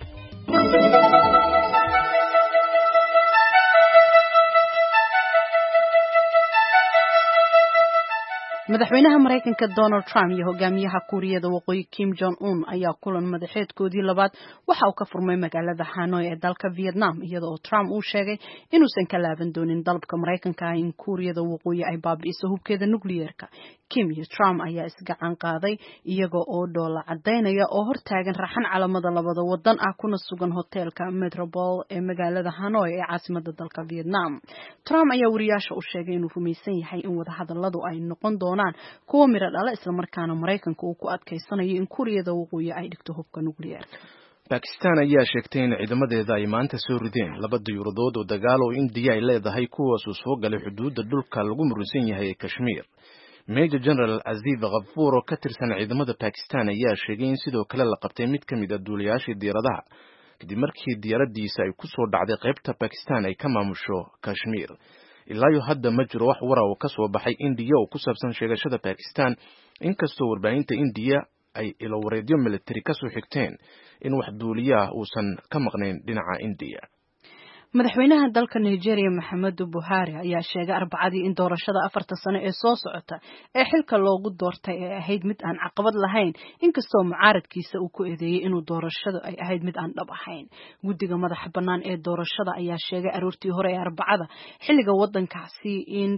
madaxweynaha Mareykanka Donald Trump iyo hogaamiyaha Kuuriyada Waqooyi Kim Jong Un ayaa kulan madaxeedkoodii labaad waxa uu ka furmay magaalada Hanoi ee dalka Vietnam iyadoo Trump uu sheegay inuusan ka laaban doonin dalabka Mareykanka in Kuuriyada Waqooyi ay baabi'iso hubkeeda nukliyeerka. Kim iyo Trump ayaa isgacan qaaday iyagoo oo dhoola cadeynaya oo hortaagan raxan calamada labada wadan ah kuna sugan hoteelka Metropole ee magaalada Hanoi ee caasimadda dalka Vietnam. Trump ayaa wariyaasha u sheegay inuu rumaysan yahay in wadahadaladu ay noqon doonaan kuwa miro dhala isla markaana Mareykanka uu ku adkeysanayo in Kuuriyada Waqooyi ay dhigto hubka nukliyeerka. Pakistan ayaa sheegtay in ciidamadeeda ay maanta soo rideen laba diyuuradood oo dagaal oo India ay leedahay kuwaas oo soo galay xuduudda dhulka lagu murusan yahay ee Kashmir. Major General Aziz Ghafoor oo ka tirsan ciidamada Pakistan ayaa sheegay in sidoo kale la qabtay mid ka mid ah duuliyaashii diyaaradaha kadib markii diyaaradiisa ay ku soo dhacday qaybta Pakistan ay ka maamusho Kashmir. ilaa hadda ma jiro wax wara oo ka soo baxay India oo ku saabsan sheegashada Pakistan inkastoo warbaahinta India ay ilo wareedyo military ka soo xigteen in wax duuliyaha uusan ka maqnayn dhinaca India. madaxweynaha dalka Nigeria Muhammadu Buhari ayaa sheegay Arbacadii in doorashada 4 sano ee soo socota ee xilka loogu doortay ay ahayd mid aan caqabad lahayn inkastoo mucaaradkiisa uu ku eedeeyay inuu doorashadu ay ahayd mid aan dhab ahayn. Guddiga madaxa bannaan ee doorashada ayaa sheegay aroortii hore ee Arbacada xilliga wadankaasi in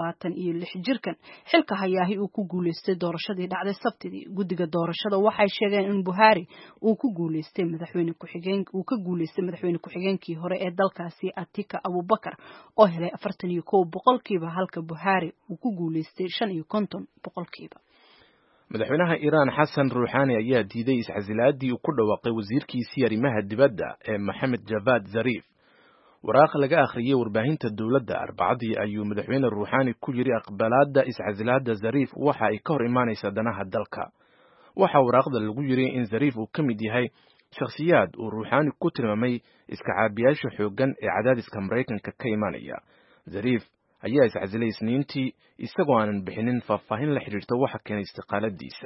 76 jirkan xilka hayaahi uu ku guuleystay doorashadii dhacday Sabtidii. Guddiga doorashada waxay sheegeen in Buhari uu ku guuleystay madaxweyne ku-xigeenkii hore ee dalka Atika Abubakar oo helay 41% halka Buhari uu ku guuleystay 55%. Madaxweynaha Iran Hassan Rouhani ayaa diiday iscasilaadii uu ku dhawaaqay wasiirkiisii arrimaha dibadda ee Mohammad Javad Zarif. Waraaq laga akhriyay warbaahinta dawladda Arbacadii ayuu madaxweyne Rouhani ku yiri aqbalaadda iscasilaadda Zarif waxa ay ka hor imaanaysaa danaha dalka. Waxa waraaqda lagu yiri in Zarif uu ka mid yahay shakhsiyaad uu Rouhani ku tilmaamay iska caabiyaasha xooggan ee cadaadiska Mareykanka ka imaanaya. Zarif ayaa iscasilay Isniintii isagoo aanan bixinin faahfaahin la xiriirta waxa keenay istiqaaladiisa.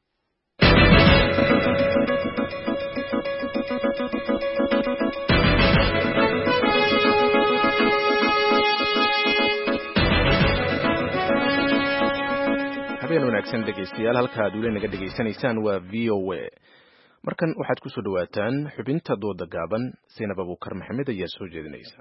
habeen wanaagsan dhegeystayaal halka aad weli naga dhegeysanaysaan waa VOA. markan waxaad ku soo dhawaataan xubinta dooda gaaban Zainab Abuukar Maxamed ayaa soo jeedinaysa.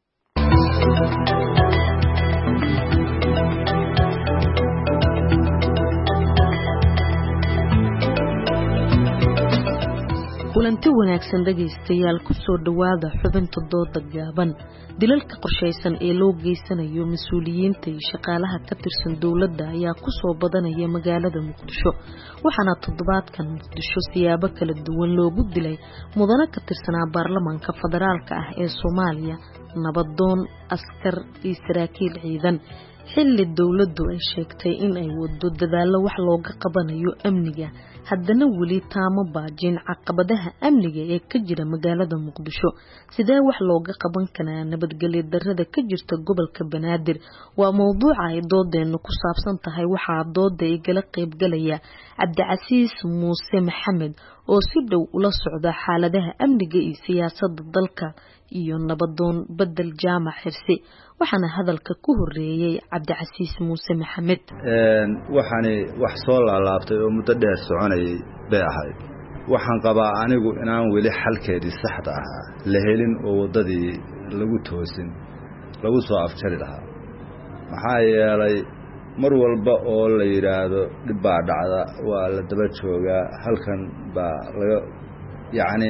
kulanti wanaagsan dhageystayaal ku soo dhawaada xubinta dooda gaaban. dilalka qorsheysan ee loo geysanayo mas'uuliyiinta iyo shaqaalaha ka tirsan dawladda ayaa ku soo badanaya magaalada Muqdisho waxaana toddobaadkan Muqdisho siyaabo kala duwan loogu dilay mudane ka tirsanaa baarlamaanka federaalka ah ee Soomaaliya nabadoon askar iyo saraakiil ciidan xilli dawladdu ay sheegtay in ay wado dadaalo wax looga qabanayo amniga haddana weli taamo baajin caqabadaha amniga ee ka jira magaalada Muqdisho sidee wax looga qaban karaa nabadgelyo darrada ka jirta gobolka Banaadir waa mowduuca ay doodeenu ku saabsan tahay waxa dooda ay gala qayb galaya Cabdicasiis Muuse Maxamed oo si dhow ula socda xaaladaha amniga iyo siyaasadda dalka iyo nabadoon Bedel Jaamac Xirsi waxaana hadalka ku horeeyay Cabdicasiis Muuse Maxamed waxaani wax soo laalaabtay oo muddo dheer soconayay bay ahayd waxaan qabaa anigu inaan weli xalkeedii saxda ah la helin oo wadadii lagu toosin lagu soo afjari lahaa maxaa yeelay mar walba oo la yiraahdo dib baa dhacda waa la daba joogaa halkan baa laga yani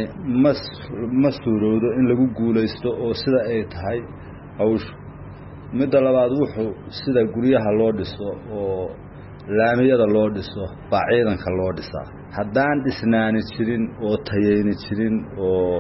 masuuroodo in lagu guulaysto oo sida ay tahay hawshu midda labaad wuxuu sida guryaha loo dhiso oo laamiyada loo dhiso baa ciidanka loo dhisaa haddaan dhisnaani jirin oo tayeyni jirin oo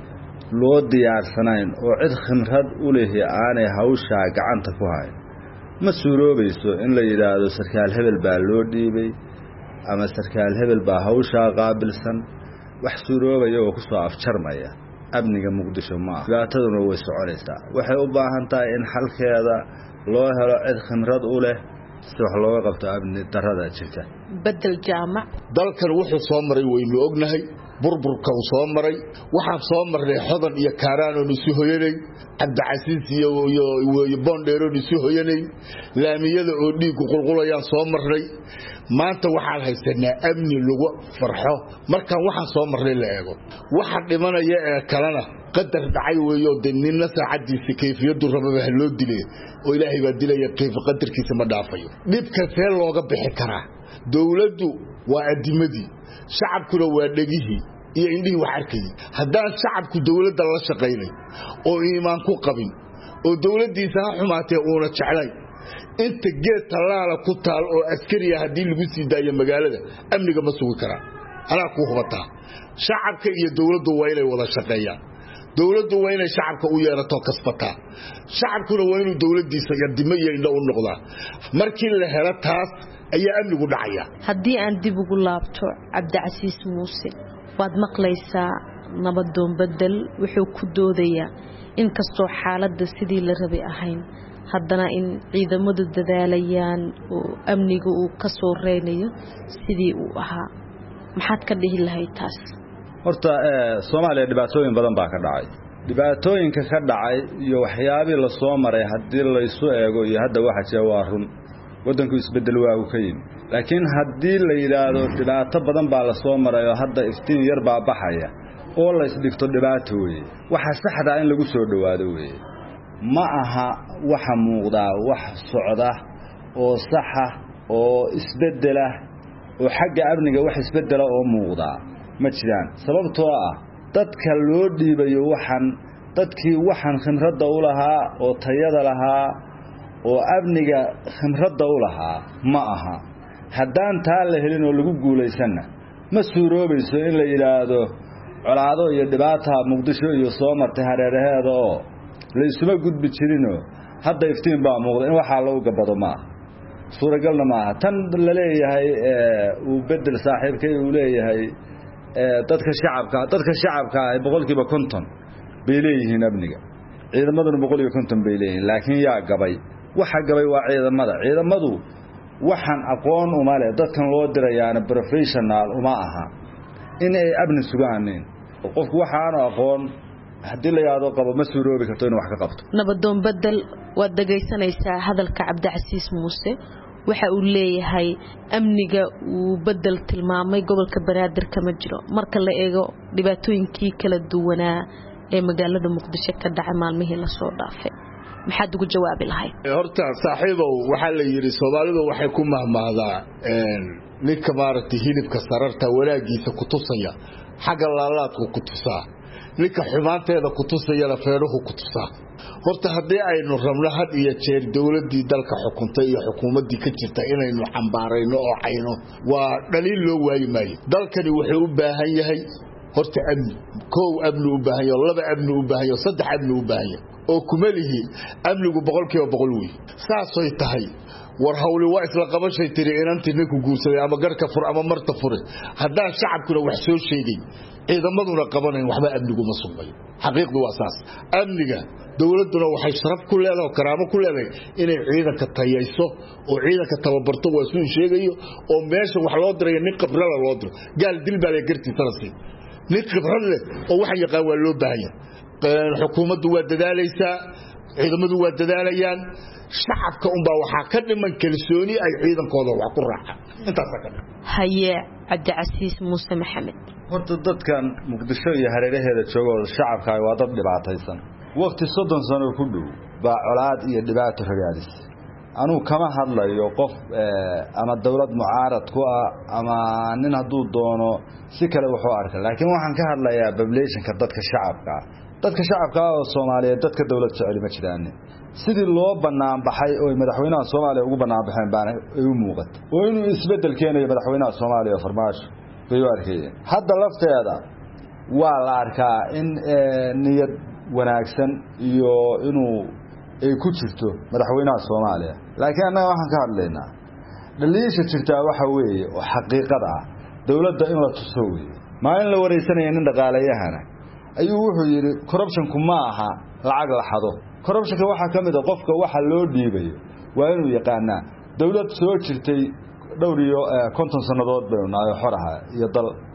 loo diyaarsanayn oo cid khibrad u lehi aanay hawshaa gacanta ku hayn ma suuroobayso in la yidhaahdo sarkaal hebel baa loo dhiibay ama sarkaal hebel baa hawshaa qaabilsan wax suuroobaya oo ku soo afjarmaya amniga muqdisho ma aha dhibaataduna way soconaysaa waxay u baahan tahay in xalkeeda loo helo cid khibrad u leh si wax looga qabto amni darrada jirta Bedel Jaamac dalkan wuxuu soo maray waynu ognahay burburka uu soo maray waxaan soo marnay xodan iyo kaaraan oo isu hoyanay Cabdicasiis iyo Boondheero isu hoyanay laamiyada oo dhiig qulqulayaan soo marnay maanta waxaan haysanaa amni lagu farxo markaan waxaan soo marnay la eego waxa dhimanaya ee kalena qadar dhacay weeyo dinna saacadiisa kayfiyadu rababa loo dilay oo Ilaahay baa dilay kayf qadarkiisa ma dhaafayo dibka see looga bixi karaa dawladdu waa adimadii shacabkuna waa dhagihii iyo indhihii wax arkay haddaan shacabku dawladda la shaqeynay oo iimaan ku qabin oo dawladdiisa ha xumaatay uuna jeclay inta geed talaala ku taal oo askariya hadii lagu sii daayo magaalada amniga ma sugi karaan anaa ku hubataa shacabka iyo dawladdu waa inay wada shaqeeyaan dawladdu waa inay shacabka u yeerato kasbataa shacabkuna waa inuu dawladdiisa yadimo iyo indho u noqdaa markii la helo taas ayaa amnigu dhacaya haddii aan dib ugu laabto Cabdicasiis Muuse waad maqlaysaa nabadoon Bedel wuxuu ku doodayaa in kastoo xaaladda sidii la rabay ahayn haddana in ciidamadu dadaalayaan oo amniga uu ka soo reynayo sidii uu ahaa maxaad ka dhihi lahayd taas horta Soomaaliya dhibaatooyin badan baa ka dhacay dhibaatooyinka ka dhacay iyo waxyaabii la soo maray haddii la isu eego iyo hadda waxa jira waa run wadanku isbedel waa uu ka yimid laakiin haddii la yiraahdo dhibaato badan baa la soo maray oo hadda iftiin yar baa baxaya oo la isdhigto dhibaato weeye waxa saxda in lagu soo dhawaado weeye ma aha waxa muuqda wax socda oo saxa oo isbedela oo xagga amniga wax isbedela oo muuqda ma jiraan sababtoo ah dadka loo dhiibayo waxan dadkii waxan khimradda u lahaa oo tayada lahaa oo amniga khimradda u lahaa ma aha haddaan taa la helin oo lagu guulaysanna ma suuroobayso in la yiraahdo colaado iyo dhibaata muqdisho iyo soo martay hareeraheeda oo la isuma gudbi jirinoo hadda iftiin baa muuqda in waxa lagu gabado ma suuragalna ma tan la leeyahay uu Bedel saaxiibkay uu leeyahay dadka shacabka ay boqolkiiba 50 bay leeyihiin amniga ciidamaduna boqolkiiba 50 bay leeyihiin laakiin yaa gabay waxa gabay waa ciidamadu waxaan aqoon uma leh dadkan loo dirayaana professional uma aha inay amni sugaaneen qofku waxaan aqoon hadii la yaado qabo ma suuroobi karto inuu wax ka qabto nabadoon Bedel waad dhageysanaysaa hadalka Cabdicasiis Muuse waxa uu leeyahay amniga uu Bedel tilmaamay gobolka Banaadir kama jiro marka la eego dhibaatooyinkii kala duwanaa ee magaalada Muqdisho ka dhacay maalmihii la soo dhaafay maxaad ugu jawaabi lahayd horta saaxiibow waxa la yiri Soomaalidu waxay ku mahmahdaa ninka maaragtay hilibka sararta walaagiisa ku tusaya xaga laalaadku ku tusaa ninka xumaanteeda ku tusayana feeruhu ku tusaa horta haddii aynu rabno had iyo jeer dawladii dalka xukuntay iyo xukuumadii ka jirta inaynu cambaarayno oo cayno waa dhaliil loo waayi maayo dalkani wuxuu u baahan yahay horta amni koow amni u baahan yahay laba amni u baahan yahay saddex amni u baahan yahay oo kumalihi amnigu 100% wey saasoo tahay war hawli waa isla qabashay tiri inantii ninku guursaday ama garka fur ama marta fure haddaan shacabkuna wax soo sheegay ciidamaduna qabanayn waxba amnigu ma sugnayo xaqiiqdu waa saas amniga dawladuna waxay sharaf ku leedahay karaamo ku leedahay inay ciidanka tayayso oo ciidanka tababarto waa soo sheegayo oo meesha wax loo diray nin khibrad loo diro gaal dil baa la gartiisa nin khibrad leh oo waxa yaqaan waa loo baahan yahay xukuumaddu waa dadaalaysaa ciidamadu waa dadaalayaan shacabka unbaa waxaa ka dhiman kalsooni ay ciidankooda wax ku raacaan intaasa ka dhiman haye cabdicasiis muuse maxamed horta dadkan muqdisho iyo hareeraheeda joogooda shacabka waa dad dhibaataysan waqti 30 sano ku dhow baa colaad iyo dhibaato ragaadis anuu kama hadlayo qof ama dawlad mucaarad ku ah ama nin haduu doono si kale wuxuu arkaa laakiin waxaan ka hadlayaa population-ka dadka shacabka oo Soomaaliyeed dadka dawlad jecel ma jiraan sidii loo banaan baxay oo madaxweynaha Soomaaliya ugu banaan baxeen baan ay u muuqato oo inuu isbedel keenayo madaxweynaha Soomaaliya farmaajo bay arkayeen hadda lafteeda waa la arkaa in niyad wanaagsan iyo inuu ay ku jirto madaxweynaha Soomaaliya laakiin anaga waxaan ka hadlaynaa dhaliisha jirta waxa weeye oo xaqiiqada ah dawladda in la tusooyo ma in la wareysanayo nin dhaqaalayahana ayuu wuxuu yiri corruption kuma aha lacag la xado corruption waxa kamid ah qofka waxa loo dhiibayo waa inuu yaqaanaa dawlad soo jirtay dhowr iyo 50 sanadood bay naayo xoraha iyo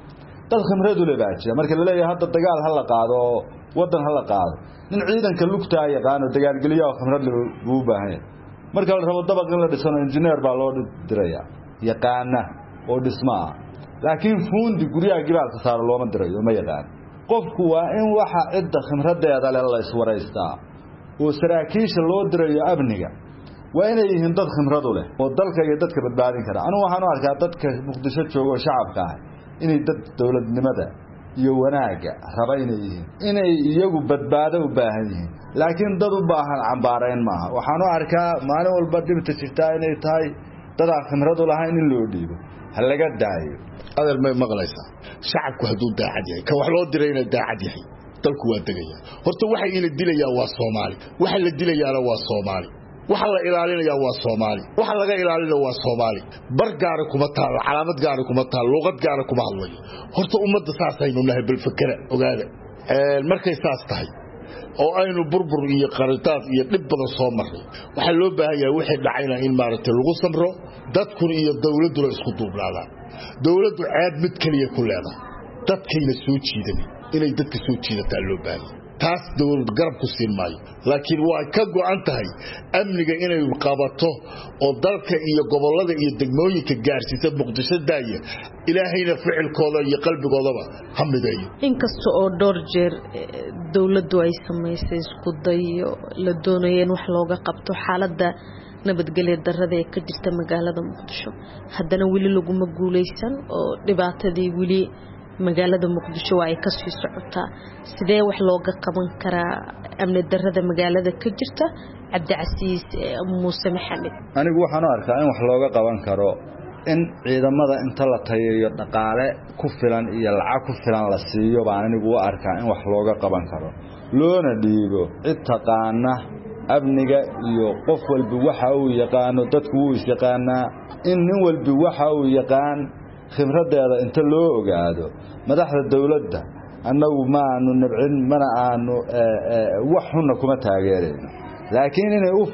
dad khimrad u leeyahay marka la leeyahay hadda dagaal hal la qaado wadan hal la qaado nin ciidanka lugta yaqaan oo dagaal galiya oo khimrad u baahan marka la rabo dabaq in la dhisano engineer baa loo diraya yaqaana oo dhismaa laakiin fuundi guriga gibaalka saar looma dirayo ma yaqaan qofku waa in waxa cid khimradeeda la iswareystaa oo saraakiisha loo dirayo abniga waa inay yihiin dad khimrad u leh oo dalka iyo dadka badbaadin kara anu waxaan u arkaa dadka muqdisho jooga shacabka ah inay dad dawladnimada iyo wanaaga raba inay iyagu badbaado u baahan yihiin laakiin dad u baahan cambaareen maaha waxaan u arkaa maalin walba dibta jirta inay tahay dad aan khimrad u lahayn in loo dhiibo hal laga daayo adal ma maqlaysaa shacabku haduu daacad yahay ka wax loo dirayna daacad yahay dalku waa degaya horta waxa ila dilayaa waa Soomaali waxa la dilayaa waa Soomaali waxa la ilaalinayaa waa Soomaali waxa laga ilaalinayaa waa Soomaali bar gaar kuma taal calaamad gaar kuma taal luqad gaar kuma hadlayo horta ummadda saasaynu nahay bil fikra ogaada markay saas tahay oo aynu burbur iyo qaritaad iyo dib badan soo maray waxa loo baahan yahay wixii dhacayna in maaragtay lagu samro dadku iyo dawladdu isku duubnaadaan dawladdu aad mid kaliya ku leedahay dadkayna soo jiidan inay dadka soo jiidataa loo baahan taas dawlad garab ku siin maayo laakiin waa ka go'an tahay amniga inay qabato oo dalka iyo gobolada iyo degmooyinka gaarsiisa muqdisho daaya ilaahayna ficilkooda iyo qalbigoodaba hamideeyo inkasta oo dhowr jeer dawladdu ay sameysay isku dayo la doonayo in wax looga qabto xaaladda nabadgelyo darrada ee ka jirta magaalada muqdisho haddana weli laguma guuleysan oo dhibaatadii weli magaalada muqdisho ay ka sii socotaa sidee wax looga qaban karaa amni darrada magaalada ka jirta cabdicasiis muuse maxamed anigu waxaan arkaa in wax looga qaban karo in ciidamada inta la tayeeyo dhaqaale ku filan iyo lacag ku filan la siiyo baan anigu u arkaa in wax looga qaban karo loona dhiibo cid taqaana amniga iyo qof walba waxa uu yaqaano dadku uu yaqaanaa in nin walba waxa uu yaqaan khimradeeda inta loo ogaado madaxda dawladda annagu ma aanu nabcin mana aanu wax xunna kuma taageerayno laakiin inay u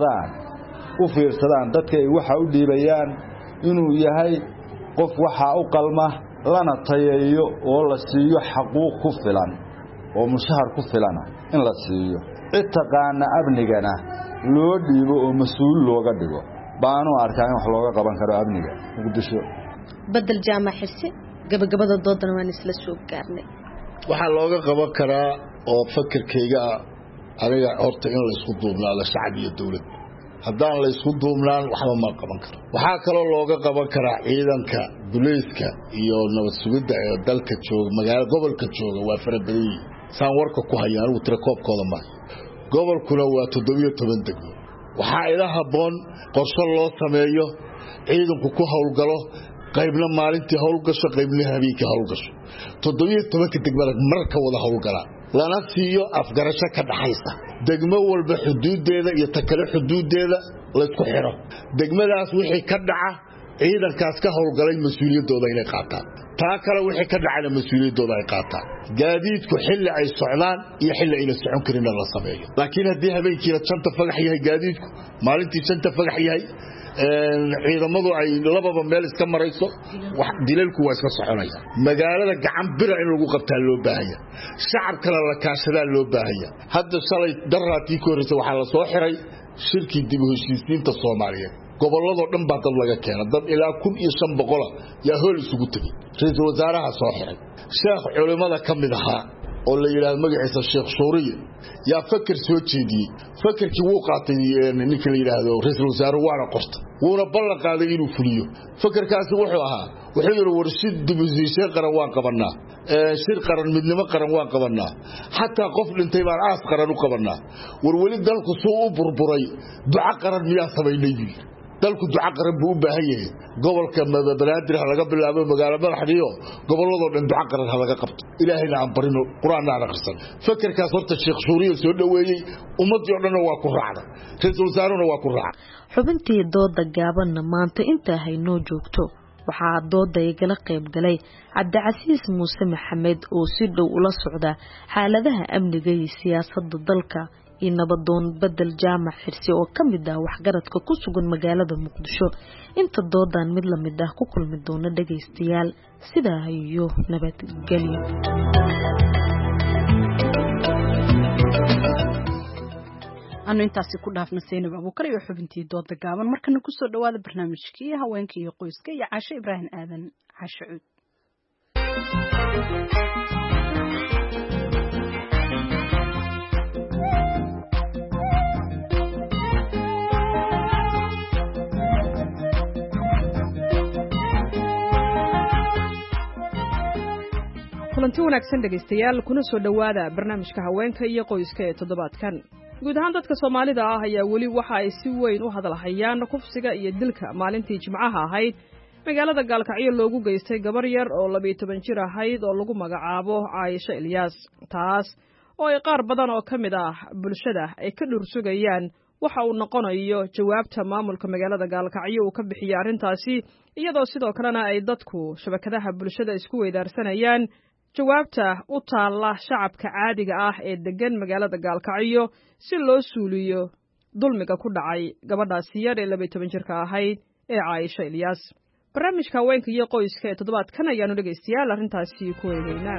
fiirsadaan dadka ay waxa u dhiibayaan inuu yahay qof waxa u qalma lana tayeeyo oo la siiyo xaquuq ku filan oo mushahar ku filan in la siiyo cid taqaana amnigana loo dhiibo oo mas'uul looga dhigo baanu arkaa in wax looga qaban karo amniga muqdisho بدل جامع حسي gabagabada doodana waan isla soo gaarnay waxa looga qaban karaa oo fakirkayga aniga horta in la isku duubnaado shacab iyo dawlad haddaan la isku duubnaan waxba ma qaban karo waxa kale looga qaban karaa ciidanka booliiska iyo nabad sugidda ee dalka jooga magaalada gobolka jooga waa farabadan saan warka ku hayaan uu tira koobkooda ma gobolkuna waa 17 degmo waxa ila haboon qorshe loo sameeyo ciidanku ku hawlgalo qaybna maalintii hawlgasho qaybna habeenkii hawlgasho 17 degmada marka wada hawlgala lana siiyo afgarasho ka dhaxaysa degmo walba xuduudeeda iyo takale xuduudeeda la isku xiro degmadaas wixii ka dhaca ciidankaas ka hawlgalay mas'uuliyadooda inay qaataan taa kale wixii ka dhacana mas'uuliyadooda ay qaataan gaadiidku xilli ay socdaan iyo xilli ay socon karin la sameeyo laakiin hadii habeenkii janta fagax yahay gaadiidku maalintii janta fagax yahay ciidamadu ay lababa meel iska marayso dilalku waa iska soconaya magaalada gacan bira in lagu qabtaa loo baahaya shacabkana la kaashadaa loo baahaya hadda shalay daraatii ka horreysay waxaa la soo xiray shirkii dib u heshiisiinta Soomaaliyeed gobolladoo dhan baa dad laga keenay dad ilaa 1500 yaa hool isugu tagay ra'iisul wasaaraha soo xiray sheekh culimada kamid ahaa oo la yiraahdo magaciisa Sheekh Suuriye yaa fakir soo jeediyay fakirkii wuu qaatay ninka la yiraahdo ra'iisul wasaare waana qorta wuuna ballan qaaday inuu fuliyo fakirkaasi wuxuu ahaa wuxuu yiri warshid dib u heshiisiin qaran waan qabanaa shir qaran midnimo qaran waan qabanaa hatta qof dhintay baan aas qaran u qabanaa war wali dalku soo u burburay duca qaran miyaa sameeyay dalku duca qaran buu u baahan yahay gobolka Banaadir laga bilaabo magaalada madaxdiyo gobolladoo dhan duca qaran laga qabto ilaahayna aan barino quraanna aan akhrisan fikirkaas horta Sheekh Suuriye soo dhaweeyay ummadii oo dhan waa ku raacday ra'iisul wasaaruna waa ku raacay xubintii dooda gaabanna maanta inta haynoo joogto waxaa dooda igala qayb galay Cabdicasiis Muuse Maxamed oo si dhow ula socda xaaladaha amniga iyo siyaasadda dalka nabadoon bedel jaamac xirsi oo kamid ah waxgaradka ku sugan magaalada Muqdisho inta doodan mid la mid ah ku kulmi doona dhageystayaal sidaa iyo nabadgelyo anu intaasi ku dhaafna Saynab Abuukar iyo xubintii dooda gaaban markana ku soo dhawaada barnaamijkii haweenka iyo qoyska iyo Caasha Ibrahim Aadan Caasha Cuud kulanti wanaagsan dhageystayaal kuna soo dhawaada barnaamijka haweenka iyo qoyska ee toddobaadkan guud ahaan dadka Soomaalida ah ayaa wali waxa ay si weyn u hadalhayaan kufsiga iyo dilka maalintii Jimcaha ahayd magaalada Gaalkacyo loogu geystay gabar yar oo 12 jir ahayd oo lagu magacaabo Aisha Ilyas taas oo ay qaar badan oo kamid ah bulshada ay ka dhursugayaan waxa uu noqonayo jawaabta maamulka magaalada Gaalkacyo uu ka bixiyay arintaasi iyadoo sidoo kalena ay dadku shabakadaha bulshada isku weydaarsanayaan jawaabta u taala shacabka caadiga ah ee degan magaalada Gaalkacyo si loo suuliyo dulmiga ku dhacay gabadhaasi yar ee 12 jirka ahayd ee Aisha Ilyas barnaamijka haweenka iyo qoyska ee toddobaadkan ayaanu dhageystayaal arintaasi ku eegaynaa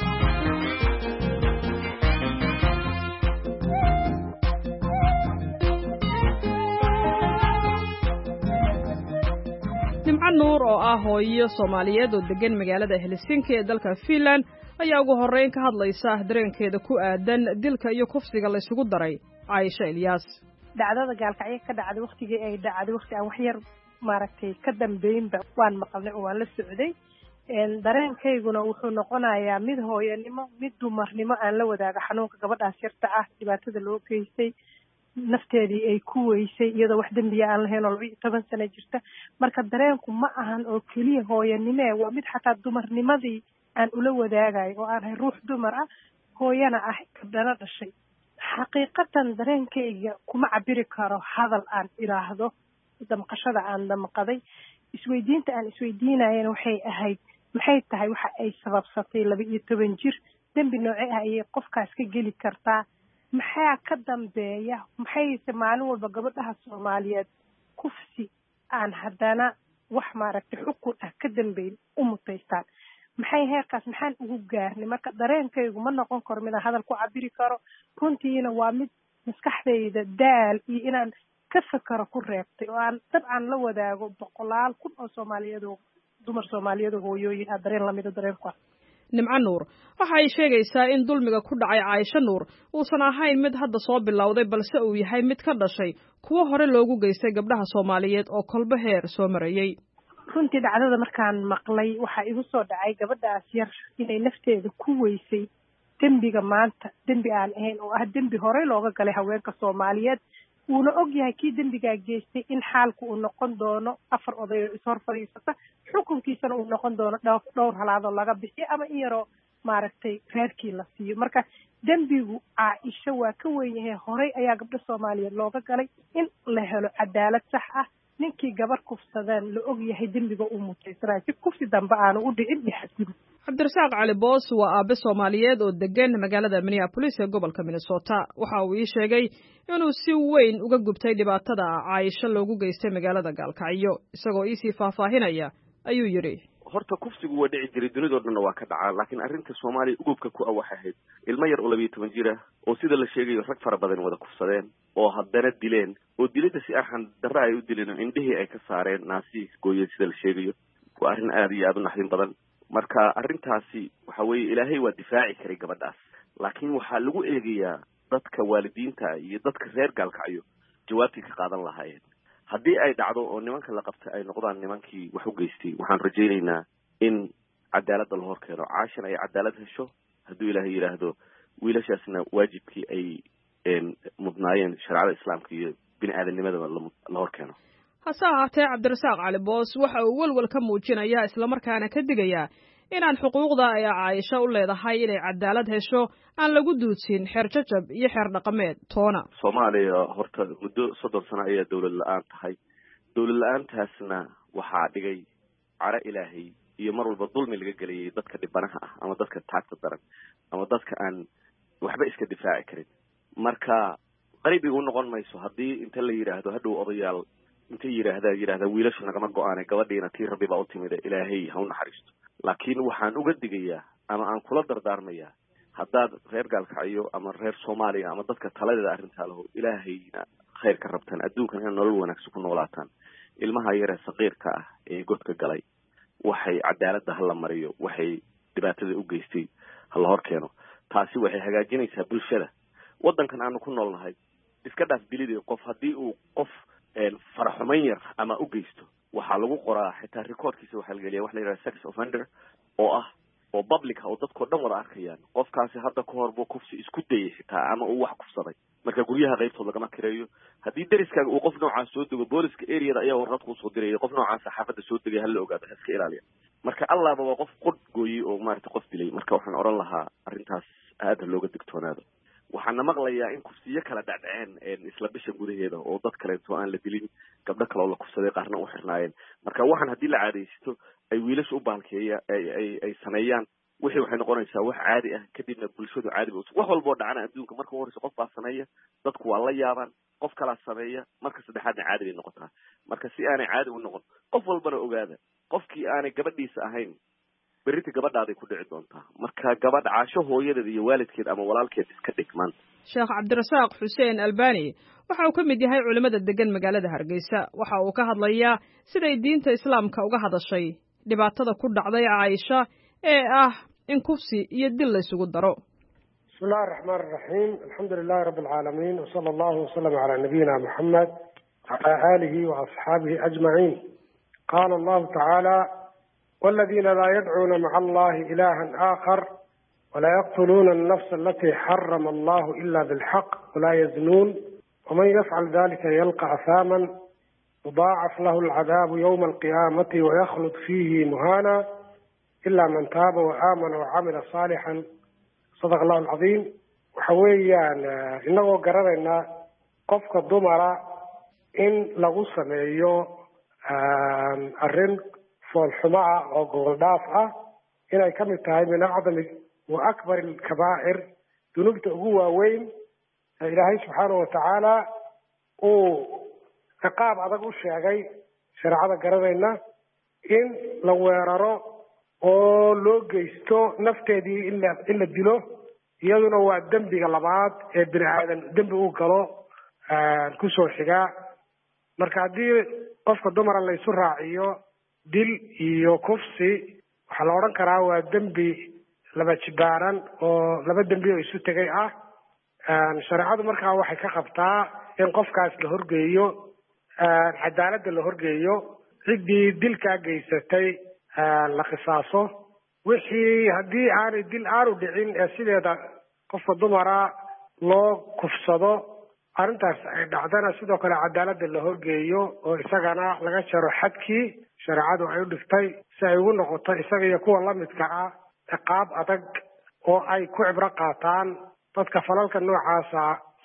Nimco Nuur oo ah hooyo Soomaaliyeed oo degan magaalada Helsinki ee dalka Finland ayaa ugu horeyn ka hadlaysa dareenkeeda ku aadan dilka iyo kufsiga la isugu daray Aisha Ilyas dhacdada Gaalkacyo ka dhacday waqtigii ay dhacday waqti aan wax yar maaragtay ka dambeynba waan maqalnay oo waan la socday dareenkayguna wuxuu noqonayaa mid hooyanimo mid dumarnimo aan la wadaaga xanuunka gabadhaas yarta ah dhibaatada loo geystay nafteedii ay ku weysay iyadoo wax dambiya aan lahayn oo 12 sano jirta marka dareenku ma ahan oo kaliya hooyanimo waa mid xataa dumarnimadii aan ula wadaagayo oo aan ruux dumar ah hooyana ah gabdhana dhashay xaqiiqatan dareenkayga kuma cabiri karo hadal aan iraahdo damqashada aan damqaday isweydiinta aan isweydiinayeen waxay ahayd maxay tahay waxa ay sababsatay 12 jir dambi noocee ah ay qofkaas ka geli kartaa maxaa ka dambeeya maxay maalin walba gabadhaha Soomaaliyeed kufsi aan hadana wax maaragtay xukun ah ka dambeyn u mutaystaan maxay heerkaas maxaan ugu gaarnay marka dareenkaygu ma noqon karo mid hadal ku cabiri karo runtiina waa mid maskaxdayda daal iyo inaan ka fakaro ku reebtay oo aan dabcan la wadaago boqolaal kun oo Soomaaliyeed oo dumar Soomaaliyeed oo hooyooyin ah dareen la mid ah dareenka Nimco Nuur waxa ay sheegaysaa in dulmiga ku dhacay Aisha Nuur uusan ahayn mid hadda soo bilowday balse uu yahay mid ka dhashay kuwa hore loogu geystay gabdhaha Soomaaliyeed oo kolba heer soo marayay runtii dhacdada markaan maqlay waxa igu soo dhacay gabadhaas yar inay nafteeda ku weysay dambiga maanta dambi aan ahayn oo ah dambi hore looga galay haweenka Soomaaliyeed uuna og yahay kii dambiga geystay in xaalku uu noqon doono 4 oday oo ishor fadhiisata xukunkiisana uu noqon doono dhowr halaado laga bixiyo ama in yaro maaragtay reerkii la siiyo marka dambigu Aisha waa ka weyn yahay hore ayaa gabdha Soomaaliyeed looga galay in la helo cadaalad sax ah ninkii gabar kufsadeen la og yahay dembiga uu mutaysanayo si kufsi dambe aanu u dhicin iyo xadgudub. cabdirasaaq cali boos waa aabe soomaaliyeed oo degan magaalada minneapolis ee gobolka minnesota waxa uu ii sheegay inuu si weyn uga gubtay dhibaatada Caaisha loogu geystay magaalada Gaalkacyo isagoo iisii faahfaahinaya ayuu yiri horta kufsigu waa dhici jiray dunidoo dhan waa ka dhacaa laakiin arrinta Soomaaliya ugubka ku waxay ahayd ilmo yar oo 12 jir ah oo sida la sheegayo rag fara badan wada kufsadeen oo haddana dileen oo dilida si arxan darra ay u dileen indhihii ay ka saareen naasi gooyay sida la sheegayo waa arrin aad iyo aad u naxdin badan marka arrintaasi waxa weeye ilaahay waa difaaci karay gabadhaas laakiin waxa lagu eegayaa dadka waalidiinta iyo dadka reer Gaalkacyo jawaabtii ka qaadan lahaayeen haddii ay dhacdo oo nimanka la qabtay ay noqdaan nimankii wax u geystay waxaan rajaynaynaa in cadaalad la hor keeno Caashan ay cadaalad hesho hadduu ilaahay yiraahdo wiilashaasna waajibkii ay mudnaayeen sharciga islaamka iyo bini'aadanimada la hor keeno hase ahaatee cabdirasaaq cali boos waxa uu walwal ka muujinayaa islamarkaana ka digayaa inaan xuquuqda ay Caaisha u leedahay inay cadaalad hesho aan lagu duudsin xeer jajab iyo xeer dhaqameed toona Soomaaliya horta muddo 30 sano ayaa dawlad la'aan tahay dawlad la'aantaasna waxaa dhigay cara ilaahay iyo mar walba dulmi laga galiyay dadka dhibanaha ah ama dadka taagta daran ama dadka aan waxba iska difaaci karin marka qariib u noqon mayso haddii inta la yiraahdo hadhow odayaal inta yiraahda wiilashu nagama go'aanay gabadhiina tii rabbi baa u timid ilaahay ha u naxariisto laakiin waxaan uga digayaa ama aan kula dardaarmayaa haddaad reer Gaalkacyo ama reer Soomaaliya ama dadka taladeeda arrinta laho ilaahayna khayr ka rabtaan adduunkan in nolol wanaagsan ku noolaataan ilmaha yar ee saqiirka ah ee godka galay waxay cadaaladda hal mariyo waxay dhibaatada u geystay hal hor keeno taasi waxay hagaajinaysaa bulshada wadankan aanu ku noolnahay iska dhaaf dilidii qof haddii uu qof faraxumayn yar ama u geysto waxaa lagu qoraa xitaa recordkiisa waxaa la geliyaa wax la yiraahdo sex offender oo public oo dadku dhan wada arkayaan qofkaasi hadda ka hor buu kufsi isku dayay xitaa ama uu wax kufsaday marka guryaha qaybtooda lagama kireeyo haddii dariskaaga uu qof noocaas soo dego booliska area ayaa warqad ku soo diray qof noocaas xaafadda soo degay hal la ogaado iska ilaaliya marka allaaba waa qof qod gooyay oo maartay qof dilay marka waxaan oran lahaa arrintaas aad looga digtoonaado waxaan maqlayaa in kufsiyo kala dhaceen isla bisha gudaheeda oo dad kale oo aan la dilin gabdho kale oo la kufsaday qaarna u xirnaayeen marka waxaan hadii la caadeysto ay wiilashu u baalkeeya ay sameeyaan wixii waxay noqonaysaa wax caadi ah kadibna bulshadu caadi wax walba oo dhacana adduunka marka horeysa qof baa sameeya dadku waa la yaabaan qof kala sameeya marka saddexaadna caadi bay noqotaa marka si aanay caadi u noqon qof walbana ogaada qofkii aanay gabadhiisa ahayn berrita gabadhaaday ku dhici doontaa marka gabadh Caasho hooyadeed iyo waalidkeed ama walaalkeed iska dhigmaan Sheekh Cabdirasaaq Xuseen Albani waxa uu ka mid yahay culimada degan magaalada Hargeysa waxa uu ka hadlayaa siday diinta islaamka uga hadashay dhibaatada ku dhacday Caaisha ee ah in kufsi iyo dil la isugu daro Bismillahir Rahmanir Rahim Alhamdulillahi Rabbil Alamin wa sallallahu wa sallam ala nabiyyina Muhammad wa ala alihi wa ashabihi ajma'in qala Allah ta'ala والذين لا يدعون مع الله إلها آخر ولا يقتلون النفس التي حرم الله إلا بالحق ولا يزنون ومن يفعل ذلك يلقى أثاما يضاعف له العذاب يوم القيامة ويخلد فيه مهانا إلا من تاب وآمن وعمل صالحا صدق الله العظيم وحويا إنه قررنا قفك الضمرة إن لغصة ميو الرنق فالحماء أو غرداف إن كم تاي من أعظم وأكبر الكبائر ذنوب تقوى وين إلهي سبحانه وتعالى عقاب أدق الشيء شرع قررنا إن لو يرى أو لو جيستو نفتدي إلا الدلو يدنا والدم بقلبات بني الدم بقوله كسر شجاع مركادي قف الدمر اللي يسرع dil iyo kufsi waxa la oran karaa waa dambi laba jibaaran oo laba dambi oo isu tagay sharciadu markaa waxay ka qabtaa in qofkaas la horgeeyo cadaaladda la horgeeyo cidii dilka geysatay la qisaaso wixii hadii aanay dil aanu dhicin sideeda qofka dumara loo kufsado arrintaas ay dhacdana sidoo kale cadaaladda la horgeeyo oo isagana laga jaro xadkii sharciadu ay u dhiftay si ay ugu noqoto isaga iyo kuwa la midka ah ciqaab adag oo ay ku cibro qaataan dadka falalka noocaasa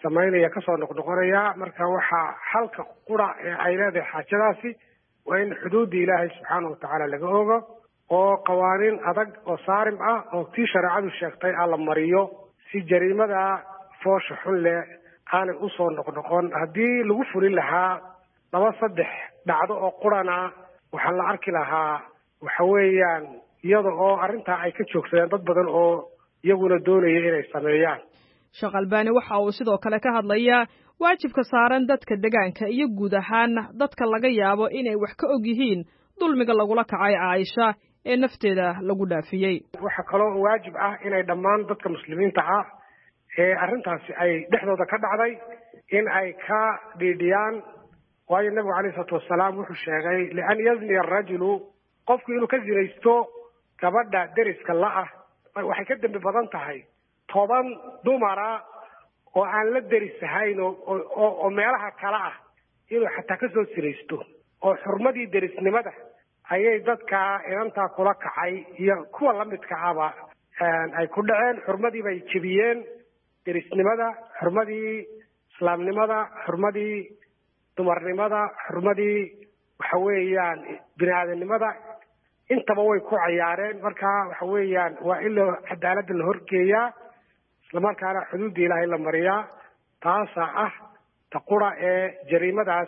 samaynaya kasoo noqnoqonaya marka waxaa xalka qura ee ay leedahay xaajadaasi waa in xuduudda ilaahay subxaana watacaala laga ogo oo qawaaniin adag oo saarim ah oo tii shareecadu sheegtay la mariyo si jariimada foosha xun leh aanay usoo noqnoqon haddii lagu fulin lahaa 2-3 dhacdo oo qurana waxaa la arki lahaa waxa weeyaan iyada oo arrintaa ay ka joogsadeen dad badan oo iyaguna doonaya inay sameeyaan Sheekh Albani waxa uu sidoo kale ka hadlayaa waajibka saaran dadka deegaanka iyo guud ahaan dadka laga yaabo inay wax ka og yihiin dulmiga lagula kacay Aisha ee nafteeda lagu dhaafiyay waxa kaloo waajib ah inay dhammaan dadka muslimiinta ah ee arrintaasi ay dhexdooda ka dhacday in ay ka dhiidhiyaan waayo nabigu calayhi salaatu wasalaam wuxuu sheegay lian yazni arrajulu qofku inuu ka zinaysto gabadha deriska la-ah waxay ka dambi badan tahay 10 dumara oo aan la derisahayn oo meelaha kala ah inuu xataa ka soo zinaysto oo xurmadii derisnimada ayay dadka inantaa kula kacay iyo kuwa la midka ahba ay ku dhaceen xurmadii bay jebiyeen derisnimada xurmadii islaamnimada xurmadii dumarnimada xurmadii waxa weeyaan bini'aadanimada intaba way ku cayaareen marka waxa weeyaan waa in cadaaladda la horgeeyaa isla markaana xuduudda ilaahay la mariyaa taasaa ah taqura ee jariimadaas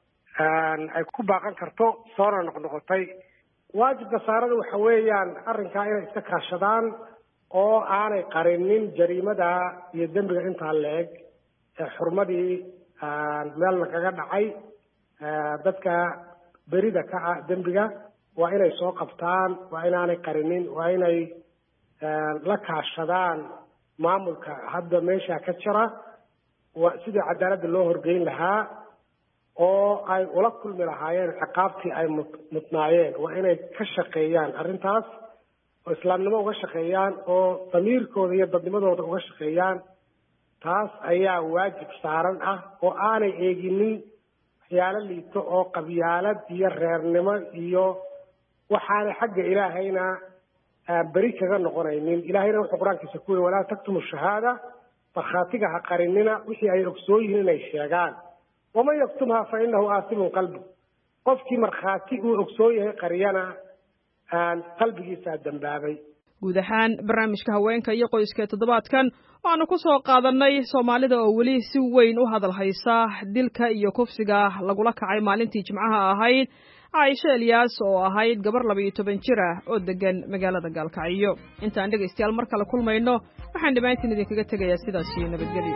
ay ku baaqan karto soona noqnoqotay waajibka saarada waxa weeyaan arrinkaa inay iska kaashadaan oo aanay qarinin jariimada iyo dembiga intaa la-eg ee xurmadii meel lagaga dhacay dadka berida ka ah dembiga waa inay soo qabtaan waa inaanay qarinin waa inay la kaashadaan maamulka hadda meesha ka jira sidii cadaaladda loo horgeyn lahaa oo ay ula kulmi lahaayeen ciqaabtii ay mudnaayeen waa inay ka shaqeeyaan arrintaas oo islaamnimo uga shaqeeyaan oo damiirkooda iyo dadnimadooda uga shaqeeyaan taas ayaa waajib saaran ah oo aanay eeginin waxyaalo liito oo qabyaalad iyo reernimo iyo waxaanay xagga ilaahayna beri kaga noqonaynin ilaahayna wuxuu qur-aankiisa ku yiri walaa taktumu shahaada markhaatiga ha qarinina wixii ay ogsoon yihiin inay sheegaan waman yaktumha fa inahu aasimun qalbi qofkii markhaati uu ogsoon yahay qariyana qalbigiisaa dambaabay guud ahaan barnaamijka haweenka iyo qoyska toddobaadkan waxaanu ku soo qaadanay Soomaalida oo weli si weyn u hadal haysa dilka iyo kufsiga lagula kacay maalintii Jimcaha ahayd Aisha Elias oo ahayd gabar 12 jir ah oo degan magaalada Gaalkacyo intaan dhageystayaal mar kale kulmayno waxaan dhamaantiin idinkaga tagayaa sidaas iyo nabadgelyo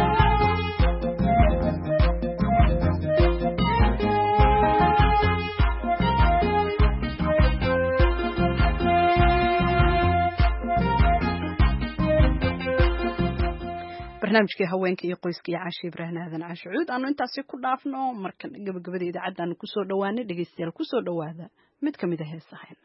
barnaamijkii haweenka iyo qoyska iyo Caasha Ibraahin aadan Caasha Cuud aanu intaasi ku dhaafno markan gabagabada idaacadda aanu ku soo dhawaanay dhageystayaal ku soo dhawaada mid ka mid ah heesaha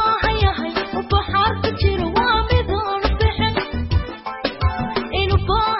Inuu baahan yahay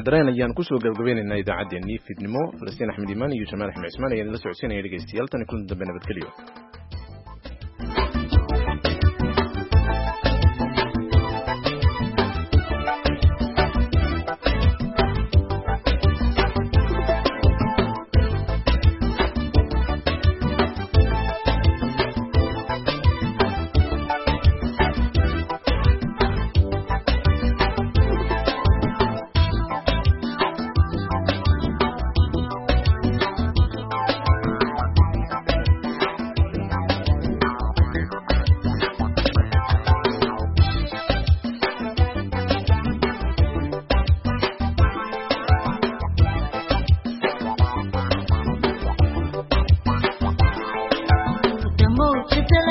dareen ayaan kusoo gabagabaynaynaa idaacaddeenii fiidnimo falastiin axmed iimaan iyo jamaal axmed cismaan ayaan la socodsiinaya dhegaystayaal tan kulan dambe nabadgelyo Today